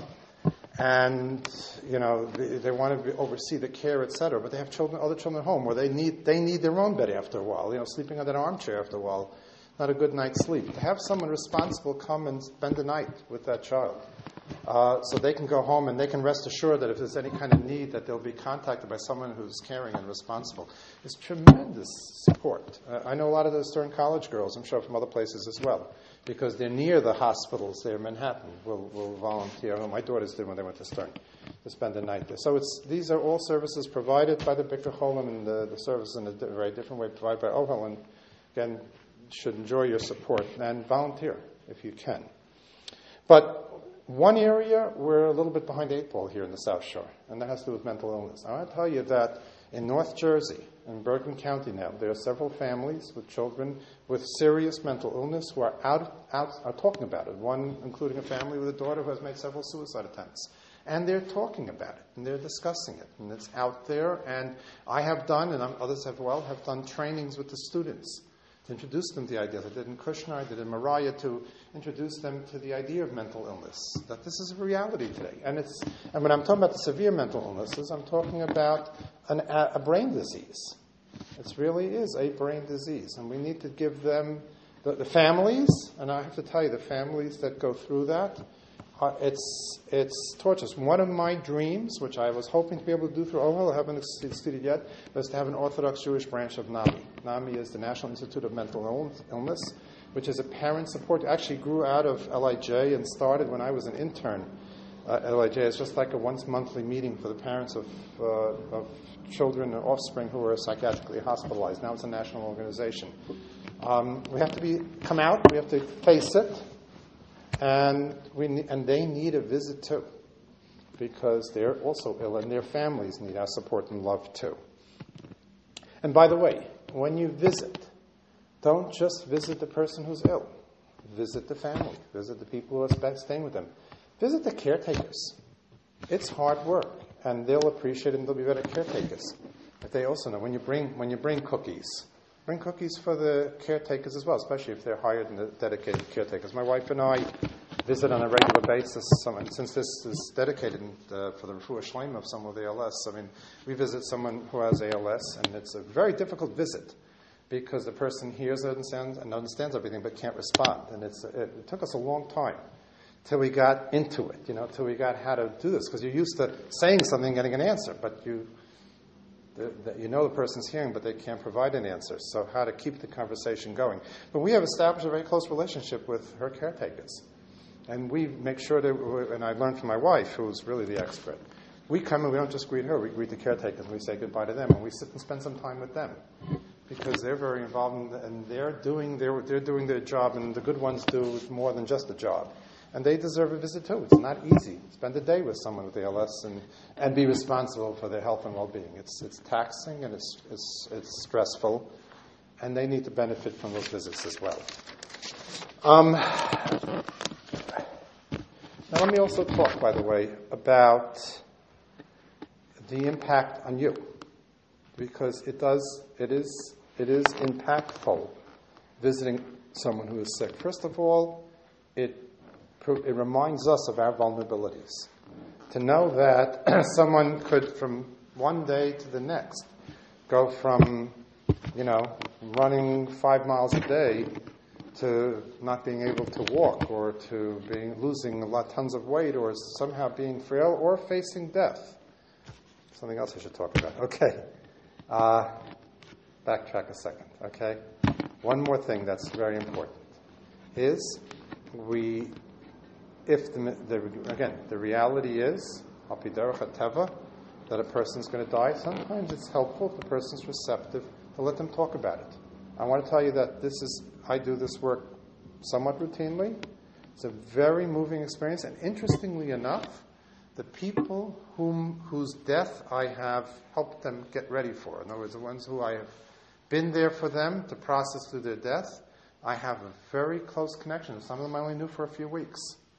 [SPEAKER 2] And, you know, they, they want to be, oversee the care, et cetera, but they have children, other children at home where they need they need their own bed after a while, you know, sleeping on an armchair after a while, not a good night's sleep. To have someone responsible come and spend the night with that child uh, so they can go home and they can rest assured that if there's any kind of need that they'll be contacted by someone who's caring and responsible. It's tremendous support. Uh, I know a lot of those Stern College girls, I'm sure from other places as well, because they're near the hospitals there in Manhattan, will will volunteer. Well, my daughters did when they went to Stern, to spend the night there. So it's these are all services provided by the Bikur Cholim, and the, the services in a di- very different way provided by OHEL, and again, should enjoy your support and volunteer if you can. But one area, we're a little bit behind eight ball here in the South Shore, and that has to do with mental illness. I want to tell you that in North Jersey, in Bergen County now, there are several families with children with serious mental illness who are out, out are talking about it. One including a family with a daughter who has made several suicide attempts. And they're talking about it, and they're discussing it, and it's out there. And I have done, and others have well, have done trainings with the students to introduce them to the idea. I did in Kushner, I did in Mariah, to introduce them to the idea of mental illness, that this is a reality today. And it's and when I'm talking about the severe mental illnesses, I'm talking about an, a, a brain disease. It really is a brain disease, and we need to give them the, the families, and I have to tell you, the families that go through that, uh, it's it's torturous. One of my dreams, which I was hoping to be able to do through OHEL, I haven't succeeded yet, was to have an Orthodox Jewish branch of NAMI. NAMI is the National Institute of Mental Illness, which is a parent support. It actually grew out of L I J and started when I was an intern uh, at L I J. It's just like a once monthly meeting for the parents of, uh, of children and offspring who are psychiatrically hospitalized. Now it's a national organization. Um, we have to be come out. We have to face it. And we ne- and they need a visit too, because they're also ill, and their families need our support and love too. And by the way, when you visit, don't just visit the person who's ill. Visit the family. Visit the people who are staying with them. Visit the caretakers. It's hard work, and they'll appreciate it, and they'll be better caretakers. But they also know when you bring when you bring cookies. Bring cookies for the caretakers as well, especially if they're hired and dedicated caretakers. My wife and I visit on a regular basis. Someone, since this is dedicated uh, for the refuah shleima of someone with A L S, I mean, we visit someone who has A L S, and it's a very difficult visit because the person hears it and understands, and understands everything but can't respond. And it's, it, it took us a long time till we got into it, you know, till we got how to do this, because you're used to saying something and getting an answer, but you... The, the, you know the person's hearing, but they can't provide an answer. So how to keep the conversation going. But we have established a very close relationship with her caretakers. And we make sure that, and I learned from my wife, who's really the expert, we come and we don't just greet her, we greet the caretakers, and we say goodbye to them, and we sit and spend some time with them. Because they're very involved, in, and they're doing, their, they're doing their job, and the good ones do more than just a job. And they deserve a visit too. It's not easy. Spend a day with someone with A L S and, and be responsible for their health and well-being. It's it's taxing and it's, it's it's stressful, and they need to benefit from those visits as well. Um, now let me also talk, by the way, about the impact on you, because it does it is it is impactful visiting someone who is sick. First of all, it It reminds us of our vulnerabilities. To know that someone could, from one day to the next, go from, you know, running five miles a day to not being able to walk, or to being losing a lot, tons of weight, or somehow being frail, or facing death. Something else I should talk about. Okay. Uh, backtrack a second, okay? One more thing that's very important is we... If, the, the, again, the reality is, al pi derech hateva, that a person's going to die, sometimes it's helpful if the person's receptive to let them talk about it. I want to tell you that this is, I do this work somewhat routinely. It's a very moving experience, and interestingly enough, the people whom whose death I have helped them get ready for, in other words, the ones who I have been there for them to process through their death, I have a very close connection. Some of them I only knew for a few weeks.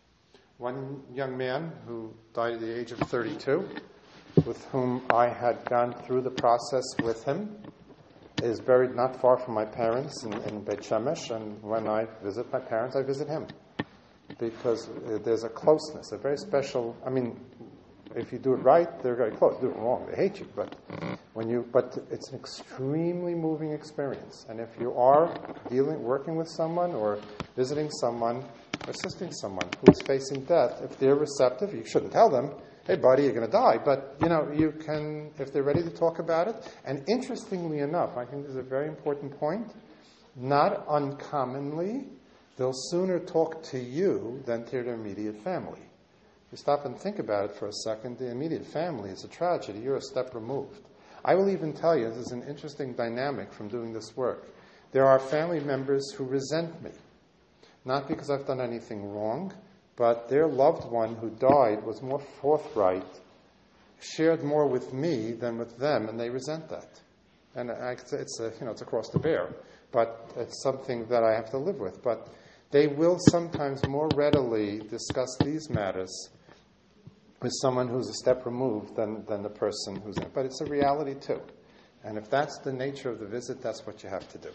[SPEAKER 2] One young man who died at the age of thirty-two, with whom I had gone through the process with him, is buried not far from my parents in, in Beit Shemesh, and when I visit my parents, I visit him. Because there's a closeness, a very special, I mean, if you do it right, they're very close. Do it wrong, they hate you. But when you, but it's an extremely moving experience. And if you are dealing, working with someone, or visiting someone, assisting someone who's facing death, if they're receptive, you shouldn't tell them, hey buddy, you're going to die, but you know, you can, if they're ready to talk about it. And interestingly enough, I think this is a very important point, not uncommonly, they'll sooner talk to you than to their immediate family. If you stop and think about it for a second, the immediate family is a tragedy. You're a step removed. I will even tell you, this is an interesting dynamic from doing this work. There are family members who resent me. Not because I've done anything wrong, but their loved one who died was more forthright, shared more with me than with them, and they resent that. And it's a, you know, it's a cross to bear, but it's something that I have to live with. But they will sometimes more readily discuss these matters with someone who's a step removed than, than the person who's in it. But it's a reality too. And if that's the nature of the visit, that's what you have to do.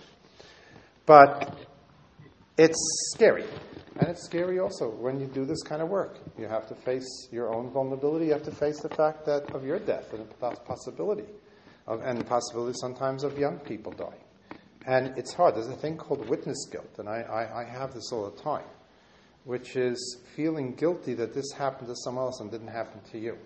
[SPEAKER 2] But it's scary. And it's scary also when you do this kind of work. You have to face your own vulnerability. You have to face the fact that of your death and the possibility. Of, and the possibility sometimes of young people dying. And it's hard. There's a thing called witness guilt. And I, I, I have this all the time. Which is feeling guilty that this happened to someone else and didn't happen to you.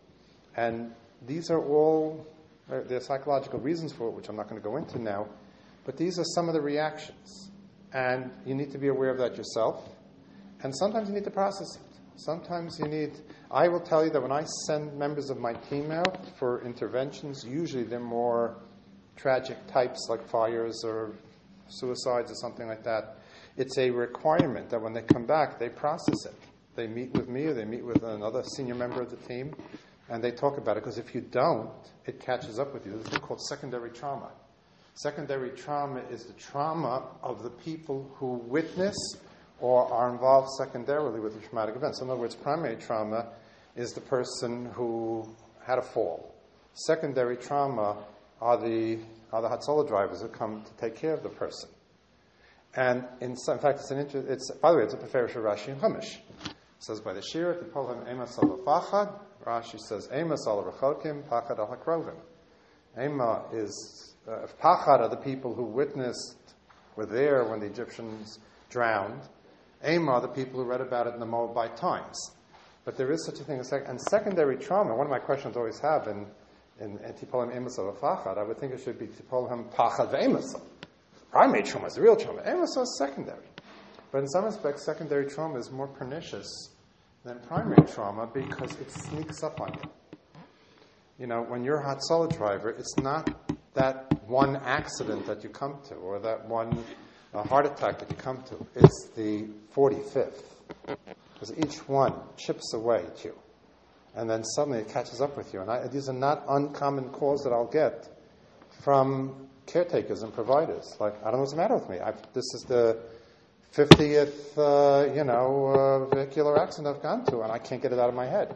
[SPEAKER 2] And these are all, there are psychological reasons for it, which I'm not going to go into now. But these are some of the reactions. And you need to be aware of that yourself. And sometimes you need to process it. Sometimes you need, I will tell you that when I send members of my team out for interventions, usually they're more tragic types like fires or suicides or something like that. It's a requirement that when they come back, they process it. They meet with me or they meet with another senior member of the team, and they talk about it. Because if you don't, it catches up with you. There's a thing called secondary trauma. Secondary trauma is the trauma of the people who witness or are involved secondarily with the traumatic events. In other words, primary trauma is the person who had a fall. Secondary trauma are the are the Hatzalah drivers who come to take care of the person. And in, some, in fact, it's an inter- it's by the way, it's a Peferish of Rashi and Chumash. It says by the Shir, Tipolhem Emas al Pachad. Rashi says Emas al Rechalkim, Pachad al Hakrovim. Ema is uh, Pachad are the people who witnessed, were there when the Egyptians drowned. Ema are the people who read about it in the Moabite times. But there is such a thing as sec- and secondary trauma. One of my questions I always have in in, in Tipolhem Emas al Pachad, I would think it should be Tipolhem Pachad ve'Emas. Primary trauma is the real trauma. Emas is secondary. But in some respects, secondary trauma is more pernicious than primary trauma because it sneaks up on you. You know, when you're a Hatzalah driver, it's not that one accident that you come to or that one uh, heart attack that you come to. It's the forty-fifth. Because each one chips away at you. And then suddenly it catches up with you. And I, these are not uncommon calls that I'll get from caretakers and providers. Like, I don't know what's the matter with me. I've, this is the fiftieth, uh, you know, uh, vehicular accident I've gone to, and I can't get it out of my head.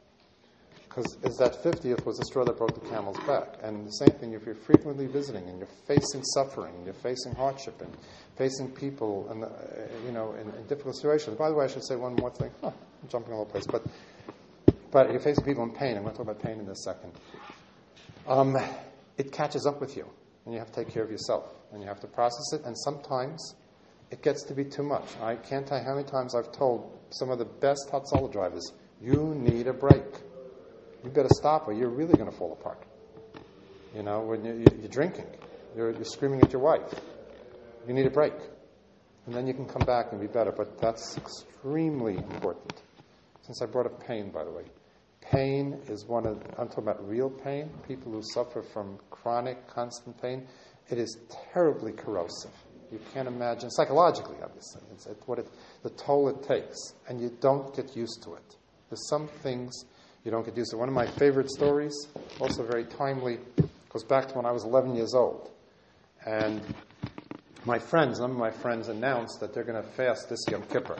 [SPEAKER 2] Because it's that fiftieth was the straw that broke the camel's back. And the same thing, if you're frequently visiting and you're facing suffering, and you're facing hardship, and facing people, and uh, you know, in, in difficult situations. By the way, I should say one more thing. Huh, I'm jumping all over the place, but but you're facing people in pain. I'm going to talk about pain in a second. Um, it catches up with you. And you have to take care of yourself. And you have to process it. And sometimes it gets to be too much. I can't tell you how many times I've told some of the best Hatzalah drivers, you need a break. You better stop or you're really going to fall apart. You know, when you, you're drinking, you're, you're screaming at your wife. You need a break. And then you can come back and be better. But that's extremely important. Since I brought up pain, by the way. Pain is one of, I'm talking about real pain, people who suffer from chronic, constant pain. It is terribly corrosive. You can't imagine, psychologically, obviously, it's, it's what it, the toll it takes, and you don't get used to it. There's some things you don't get used to. One of my favorite stories, also very timely, goes back to when I was eleven years old. And my friends, some of my friends announced that they're going to fast this Yom Kippur.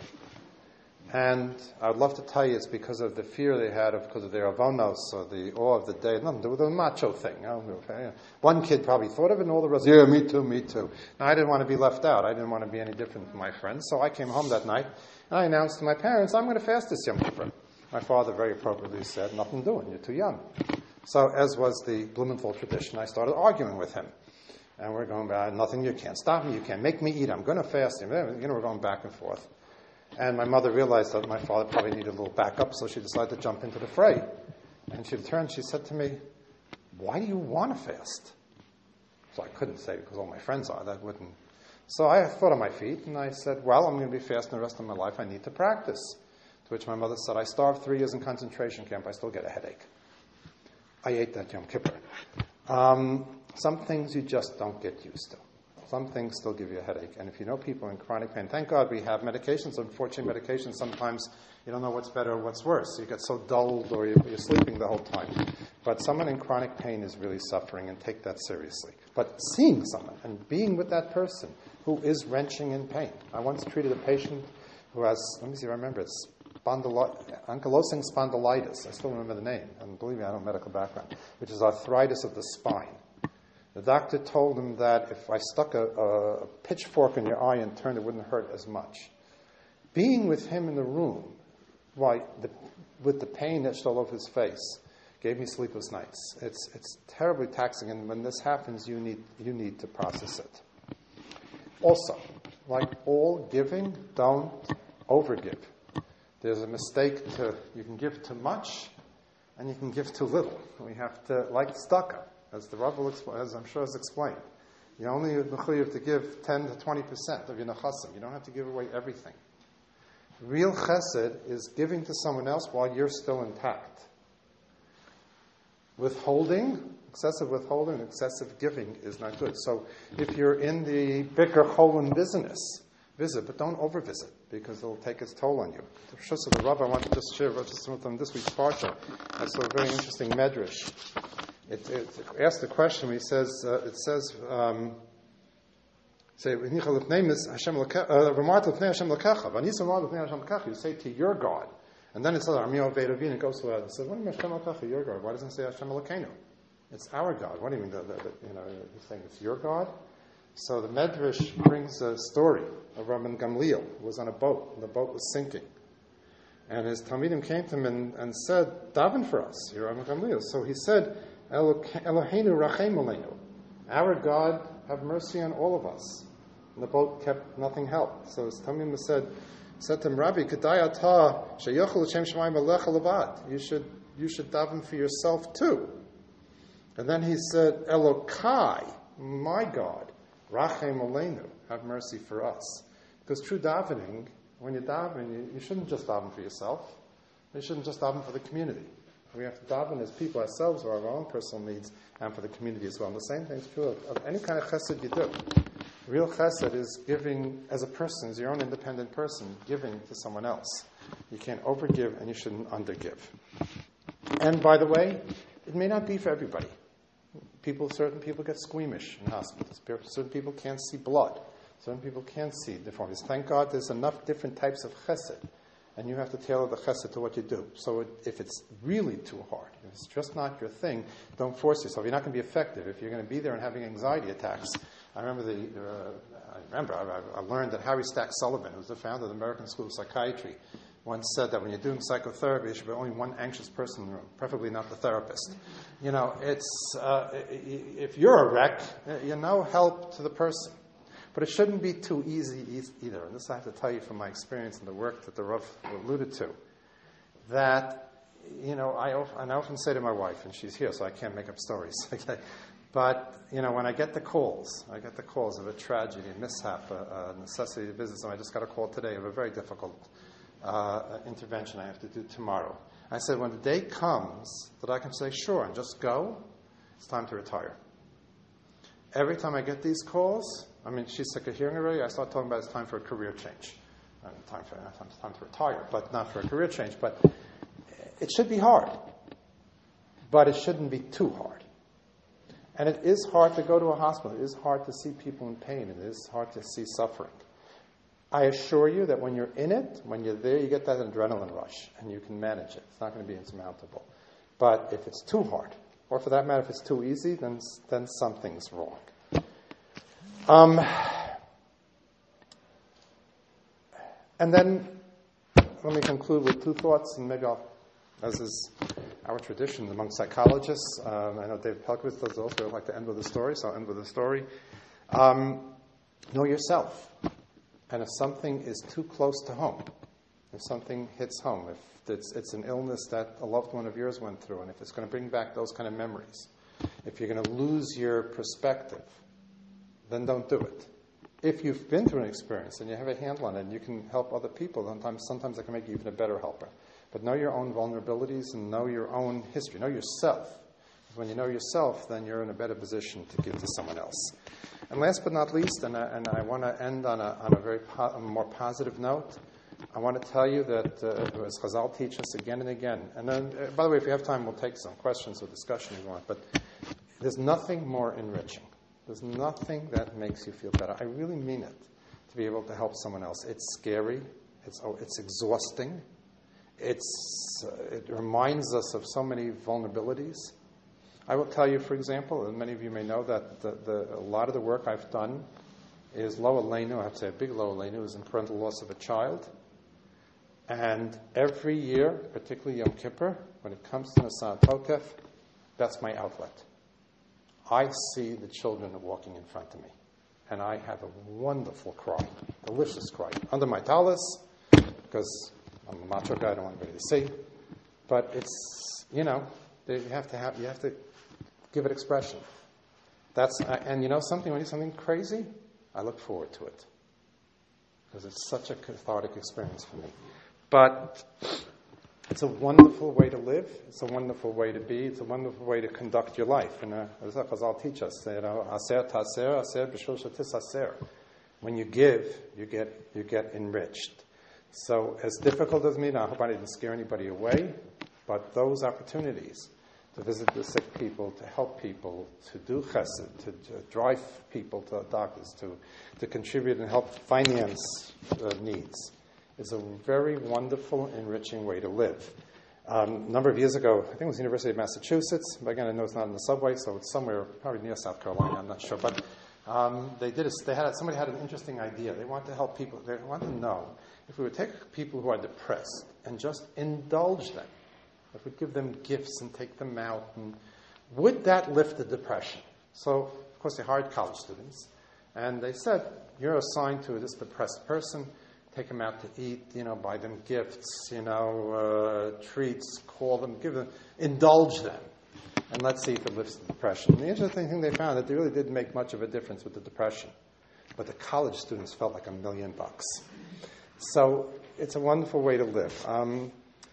[SPEAKER 2] And I would love to tell you it's because of the fear they had, of because of their avonos, or the awe of the day. Nothing to do with the macho thing. You know? One kid probably thought of it, and all the rest, yeah, me too, me too. Now, I didn't want to be left out. I didn't want to be any different from my friends. So I came home that night, and I announced to my parents, I'm going to fast this Yom Kippur. My father very appropriately said, nothing doing, you're too young. So, as was the Blumenthal tradition, I started arguing with him. And we're going back, nothing, you can't stop me, you can't make me eat, I'm going to fast. You know, we're going back and forth. And my mother realized that my father probably needed a little backup, so she decided to jump into the fray. And she turned, she said to me, why do you want to fast? So I couldn't say because all my friends are, that wouldn't. So I thought on my feet, and I said, well, I'm going to be fasting the rest of my life, I need to practice. To which my mother said, I starved three years in concentration camp, I still get a headache. I ate that Yom Kippur. Um, some things you just don't get used to. Some things still give you a headache. And if you know people in chronic pain, thank God we have medications. Unfortunately, medications, sometimes you don't know what's better or what's worse. You get so dulled or you're, you're sleeping the whole time. But someone in chronic pain is really suffering, and take that seriously. But seeing someone and being with that person who is wrenching in pain. I once treated a patient who has, let me see if I remember, it's spondyli- ankylosing spondylitis. I still remember the name, and believe me, I don't have a medical background, which is arthritis of the spine. The doctor told him that if I stuck a, a pitchfork in your eye and turned, it wouldn't hurt as much. Being with him in the room, why, the, with the pain etched all over his face, gave me sleepless nights. It's it's terribly taxing, and when this happens, you need you need to process it. Also, like all giving, don't overgive. There's a mistake to, you can give too much, and you can give too little. We have to, like tzedakah, as the Rav will explain, as I'm sure is explained. You only have to give ten to twenty percent of your nechasim. You don't have to give away everything. Real chesed is giving to someone else while you're still intact. Withholding, excessive withholding, excessive giving is not good. So if you're in the biker cholim business, visit, but don't overvisit, because it'll take its toll on you. The Shus of the Rav, I want to just share just with them this week's parsha. I saw a very interesting medrash. It, it asks the question. He says, uh, it says, um, say, you say to your God, and then it says, it goes to that. It says, what do you mean Hashem Elokecha, your God? Why doesn't it say Hashem Elokeinu? It's our God. What do you mean? That, that, that, you know, he's saying it's your God? So the Medrash brings a story of Rabban Gamliel, who was on a boat, and the boat was sinking. And his Talmidim came to him and, and said, daven for us, you're Rabban Gamliel. So he said, Eloheinu rachem aleinu. Our God, have mercy on all of us. And the boat kept, nothing helped. So his Talmidim said, said to him, Rabbi, Kedai ata sheyochel Hashem Shemayim alecha levad. You should you should daven for yourself too. And then he said, Elokai, my God, rachem aleinu, have mercy for us. Because true davening, when you daven, you, you shouldn't just daven for yourself. You shouldn't just daven for the community. We have to daven as people ourselves or our own personal needs and for the community as well. And the same thing is true of, of any kind of chesed you do. Real chesed is giving as a person, as your own independent person, giving to someone else. You can't overgive and you shouldn't undergive. And by the way, it may not be for everybody. People, certain people get squeamish in hospitals. Certain people can't see blood. Certain people can't see deformities. Thank God there's enough different types of chesed. And you have to tailor the chesed to what you do. So it, if it's really too hard, if it's just not your thing, don't force yourself. You're not going to be effective. If you're going to be there and having anxiety attacks, I remember the, uh, I remember I, I learned that Harry Stack Sullivan, who's the founder of the American School of Psychiatry, once said that when you're doing psychotherapy, there should be only one anxious person in the room, preferably not the therapist. You know, it's uh, if you're a wreck, you're no help to the person. But it shouldn't be too easy either. And this I have to tell you from my experience in the work that the Rav alluded to, that, you know, I often, and I often say to my wife, and she's here, so I can't make up stories, okay? But, you know, when I get the calls, I get the calls of a tragedy, a mishap, a, a necessity to visit, and I just got a call today of a very difficult uh, intervention I have to do tomorrow. I said, when the day comes that I can say, sure, and just go, it's time to retire. Every time I get these calls, I mean, she's sick of hearing already, I start talking about it's time for a career change. Uh, time for time, time to retire, but not for a career change. But it should be hard. But it shouldn't be too hard. And it is hard to go to a hospital. It is hard to see people in pain. It is hard to see suffering. I assure you that when you're in it, when you're there, you get that adrenaline rush, and you can manage it. It's not going to be insurmountable. But if it's too hard, or for that matter, if it's too easy, then then something's wrong. Um, and then let me conclude with two thoughts, and maybe I'll, as is our tradition among psychologists, um, I know David Pelkowitz does also like to end with a story, so I'll end with a story. Um, know yourself. And if something is too close to home, if something hits home, if it's, it's an illness that a loved one of yours went through, and if it's going to bring back those kind of memories, if you're going to lose your perspective, then don't do it. If you've been through an experience and you have a handle on it and you can help other people, sometimes, sometimes that can make you even a better helper. But know your own vulnerabilities and know your own history. Know yourself. When you know yourself, then you're in a better position to give to someone else. And last but not least, and I, and I want to end on a, on a very po- a more positive note, I want to tell you that, uh, as Chazal teach us again and again, and then, uh, by the way, if you have time, we'll take some questions or discussion if you want, but there's nothing more enriching. There's nothing that makes you feel better. I really mean it, to be able to help someone else. It's scary. It's oh, it's exhausting. it's, uh, it reminds us of so many vulnerabilities. I will tell you, for example, and many of you may know that the, the, a lot of the work I've done is Lo Aleinu, I have to say a big Lo Aleinu, is in parental loss of a child. And every year, particularly Yom Kippur, when it comes to Nisan Tokef, that's my outlet. I see the children walking in front of me, and I have a wonderful cry, delicious cry, under my talis, because I'm a macho guy, I don't want anybody to see. But it's, you know, you have to have, you have to give it expression. That's, and you know something, when you do something crazy, I look forward to it, because it's such a cathartic experience for me. But it's a wonderful way to live. It's a wonderful way to be. It's a wonderful way to conduct your life. And uh, as Chazal teach us, you know, aser taser, aser b'shul shatis aser. When you give, you get you get enriched. So as difficult as me, now I hope I didn't scare anybody away, but those opportunities to visit the sick people, to help people, to do chesed, to, to drive people to doctors, to to contribute and help finance uh, needs, is a very wonderful, enriching way to live. Um, a number of years ago, I think it was the University of Massachusetts, but again, I know it's not in the subway, so it's somewhere probably near South Carolina, I'm not sure. But um, they did. A, they had somebody had an interesting idea. They wanted to help people. They wanted to know if we would take people who are depressed and just indulge them, if we'd give them gifts and take them out, and would that lift the depression? So, of course, they hired college students, and they said, "You're assigned to this depressed person. Take them out to eat, you know, buy them gifts, you know, uh, treats, call them, give them, indulge them, and let's see if it lifts the depression." And the interesting thing they found that they really didn't make much of a difference with the depression, but the college students felt like a million bucks. So it's a wonderful way to live. Um,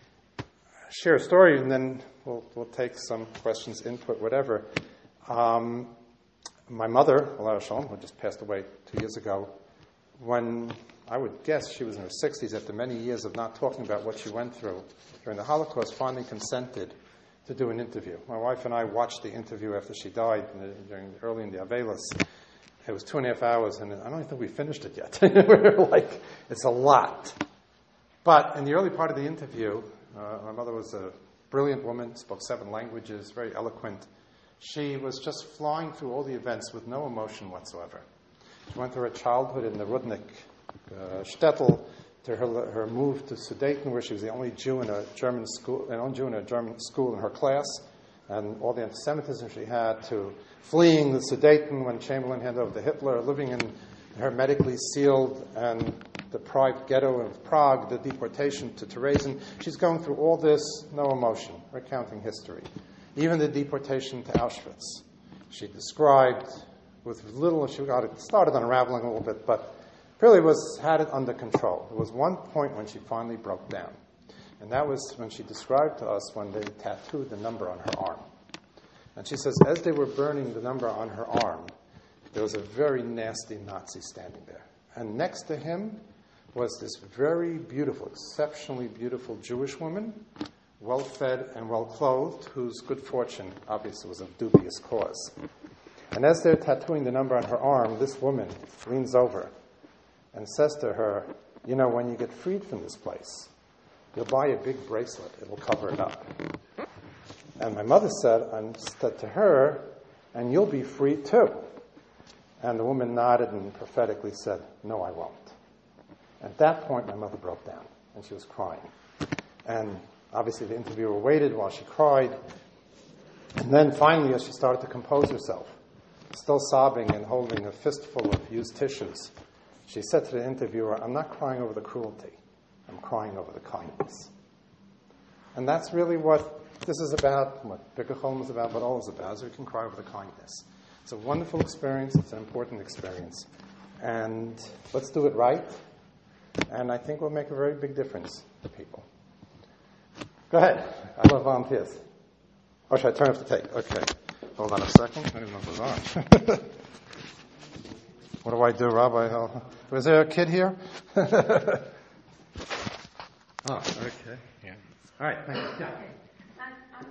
[SPEAKER 2] share a story, and then we'll we'll take some questions, input, whatever. Um, my mother, Alara Shalom, who just passed away two years ago, when I would guess she was in her sixties, after many years of not talking about what she went through during the Holocaust, finally consented to do an interview. My wife and I watched the interview after she died in the, during early in the Avelis. It was two and a half hours, and I don't even think we finished it yet. We were like, it's a lot. But in the early part of the interview, uh, my mother was a brilliant woman, spoke seven languages, very eloquent. She was just flying through all the events with no emotion whatsoever. She went through her childhood in the Rudnik uh, shtetl, to her, her move to Sudeten, where she was the only Jew in a German school, an only Jew in a German school in her class, and all the anti-Semitism she had, to fleeing the Sudeten when Chamberlain handed over to Hitler, living in the hermetically sealed and deprived ghetto of Prague, the deportation to Terezin. She's going through all this, no emotion, recounting history. Even the deportation to Auschwitz. She described with little, she got it started unraveling a little bit, but really was had it under control. There was one point when she finally broke down, and that was when she described to us when they tattooed the number on her arm. And she says, as they were burning the number on her arm, there was a very nasty Nazi standing there. And next to him was this very beautiful, exceptionally beautiful Jewish woman, well-fed and well-clothed, whose good fortune, obviously, was of dubious cause. And as they're tattooing the number on her arm, this woman leans over and says to her, you know, when you get freed from this place, you'll buy a big bracelet. It'll cover it up. And my mother said, and said to her, and you'll be free too. And the woman nodded and prophetically said, no, I won't. At that point, my mother broke down, and she was crying. And obviously the interviewer waited while she cried. And then finally, as she started to compose herself, still sobbing and holding a fistful of used tissues, she said to the interviewer, I'm not crying over the cruelty. I'm crying over the kindness. And that's really what this is about, what Birkat Cholim is about, what all is about, is we can cry over the kindness. It's a wonderful experience. It's an important experience. And let's do it right. And I think we'll make a very big difference to people. Go ahead. I love volunteers. Or should I turn off the tape? Okay. Hold on a second. I don't even know if it was on. What do I do, Rabbi? Was there a kid here? Oh, okay. Yeah. All right. Thank you. Yeah.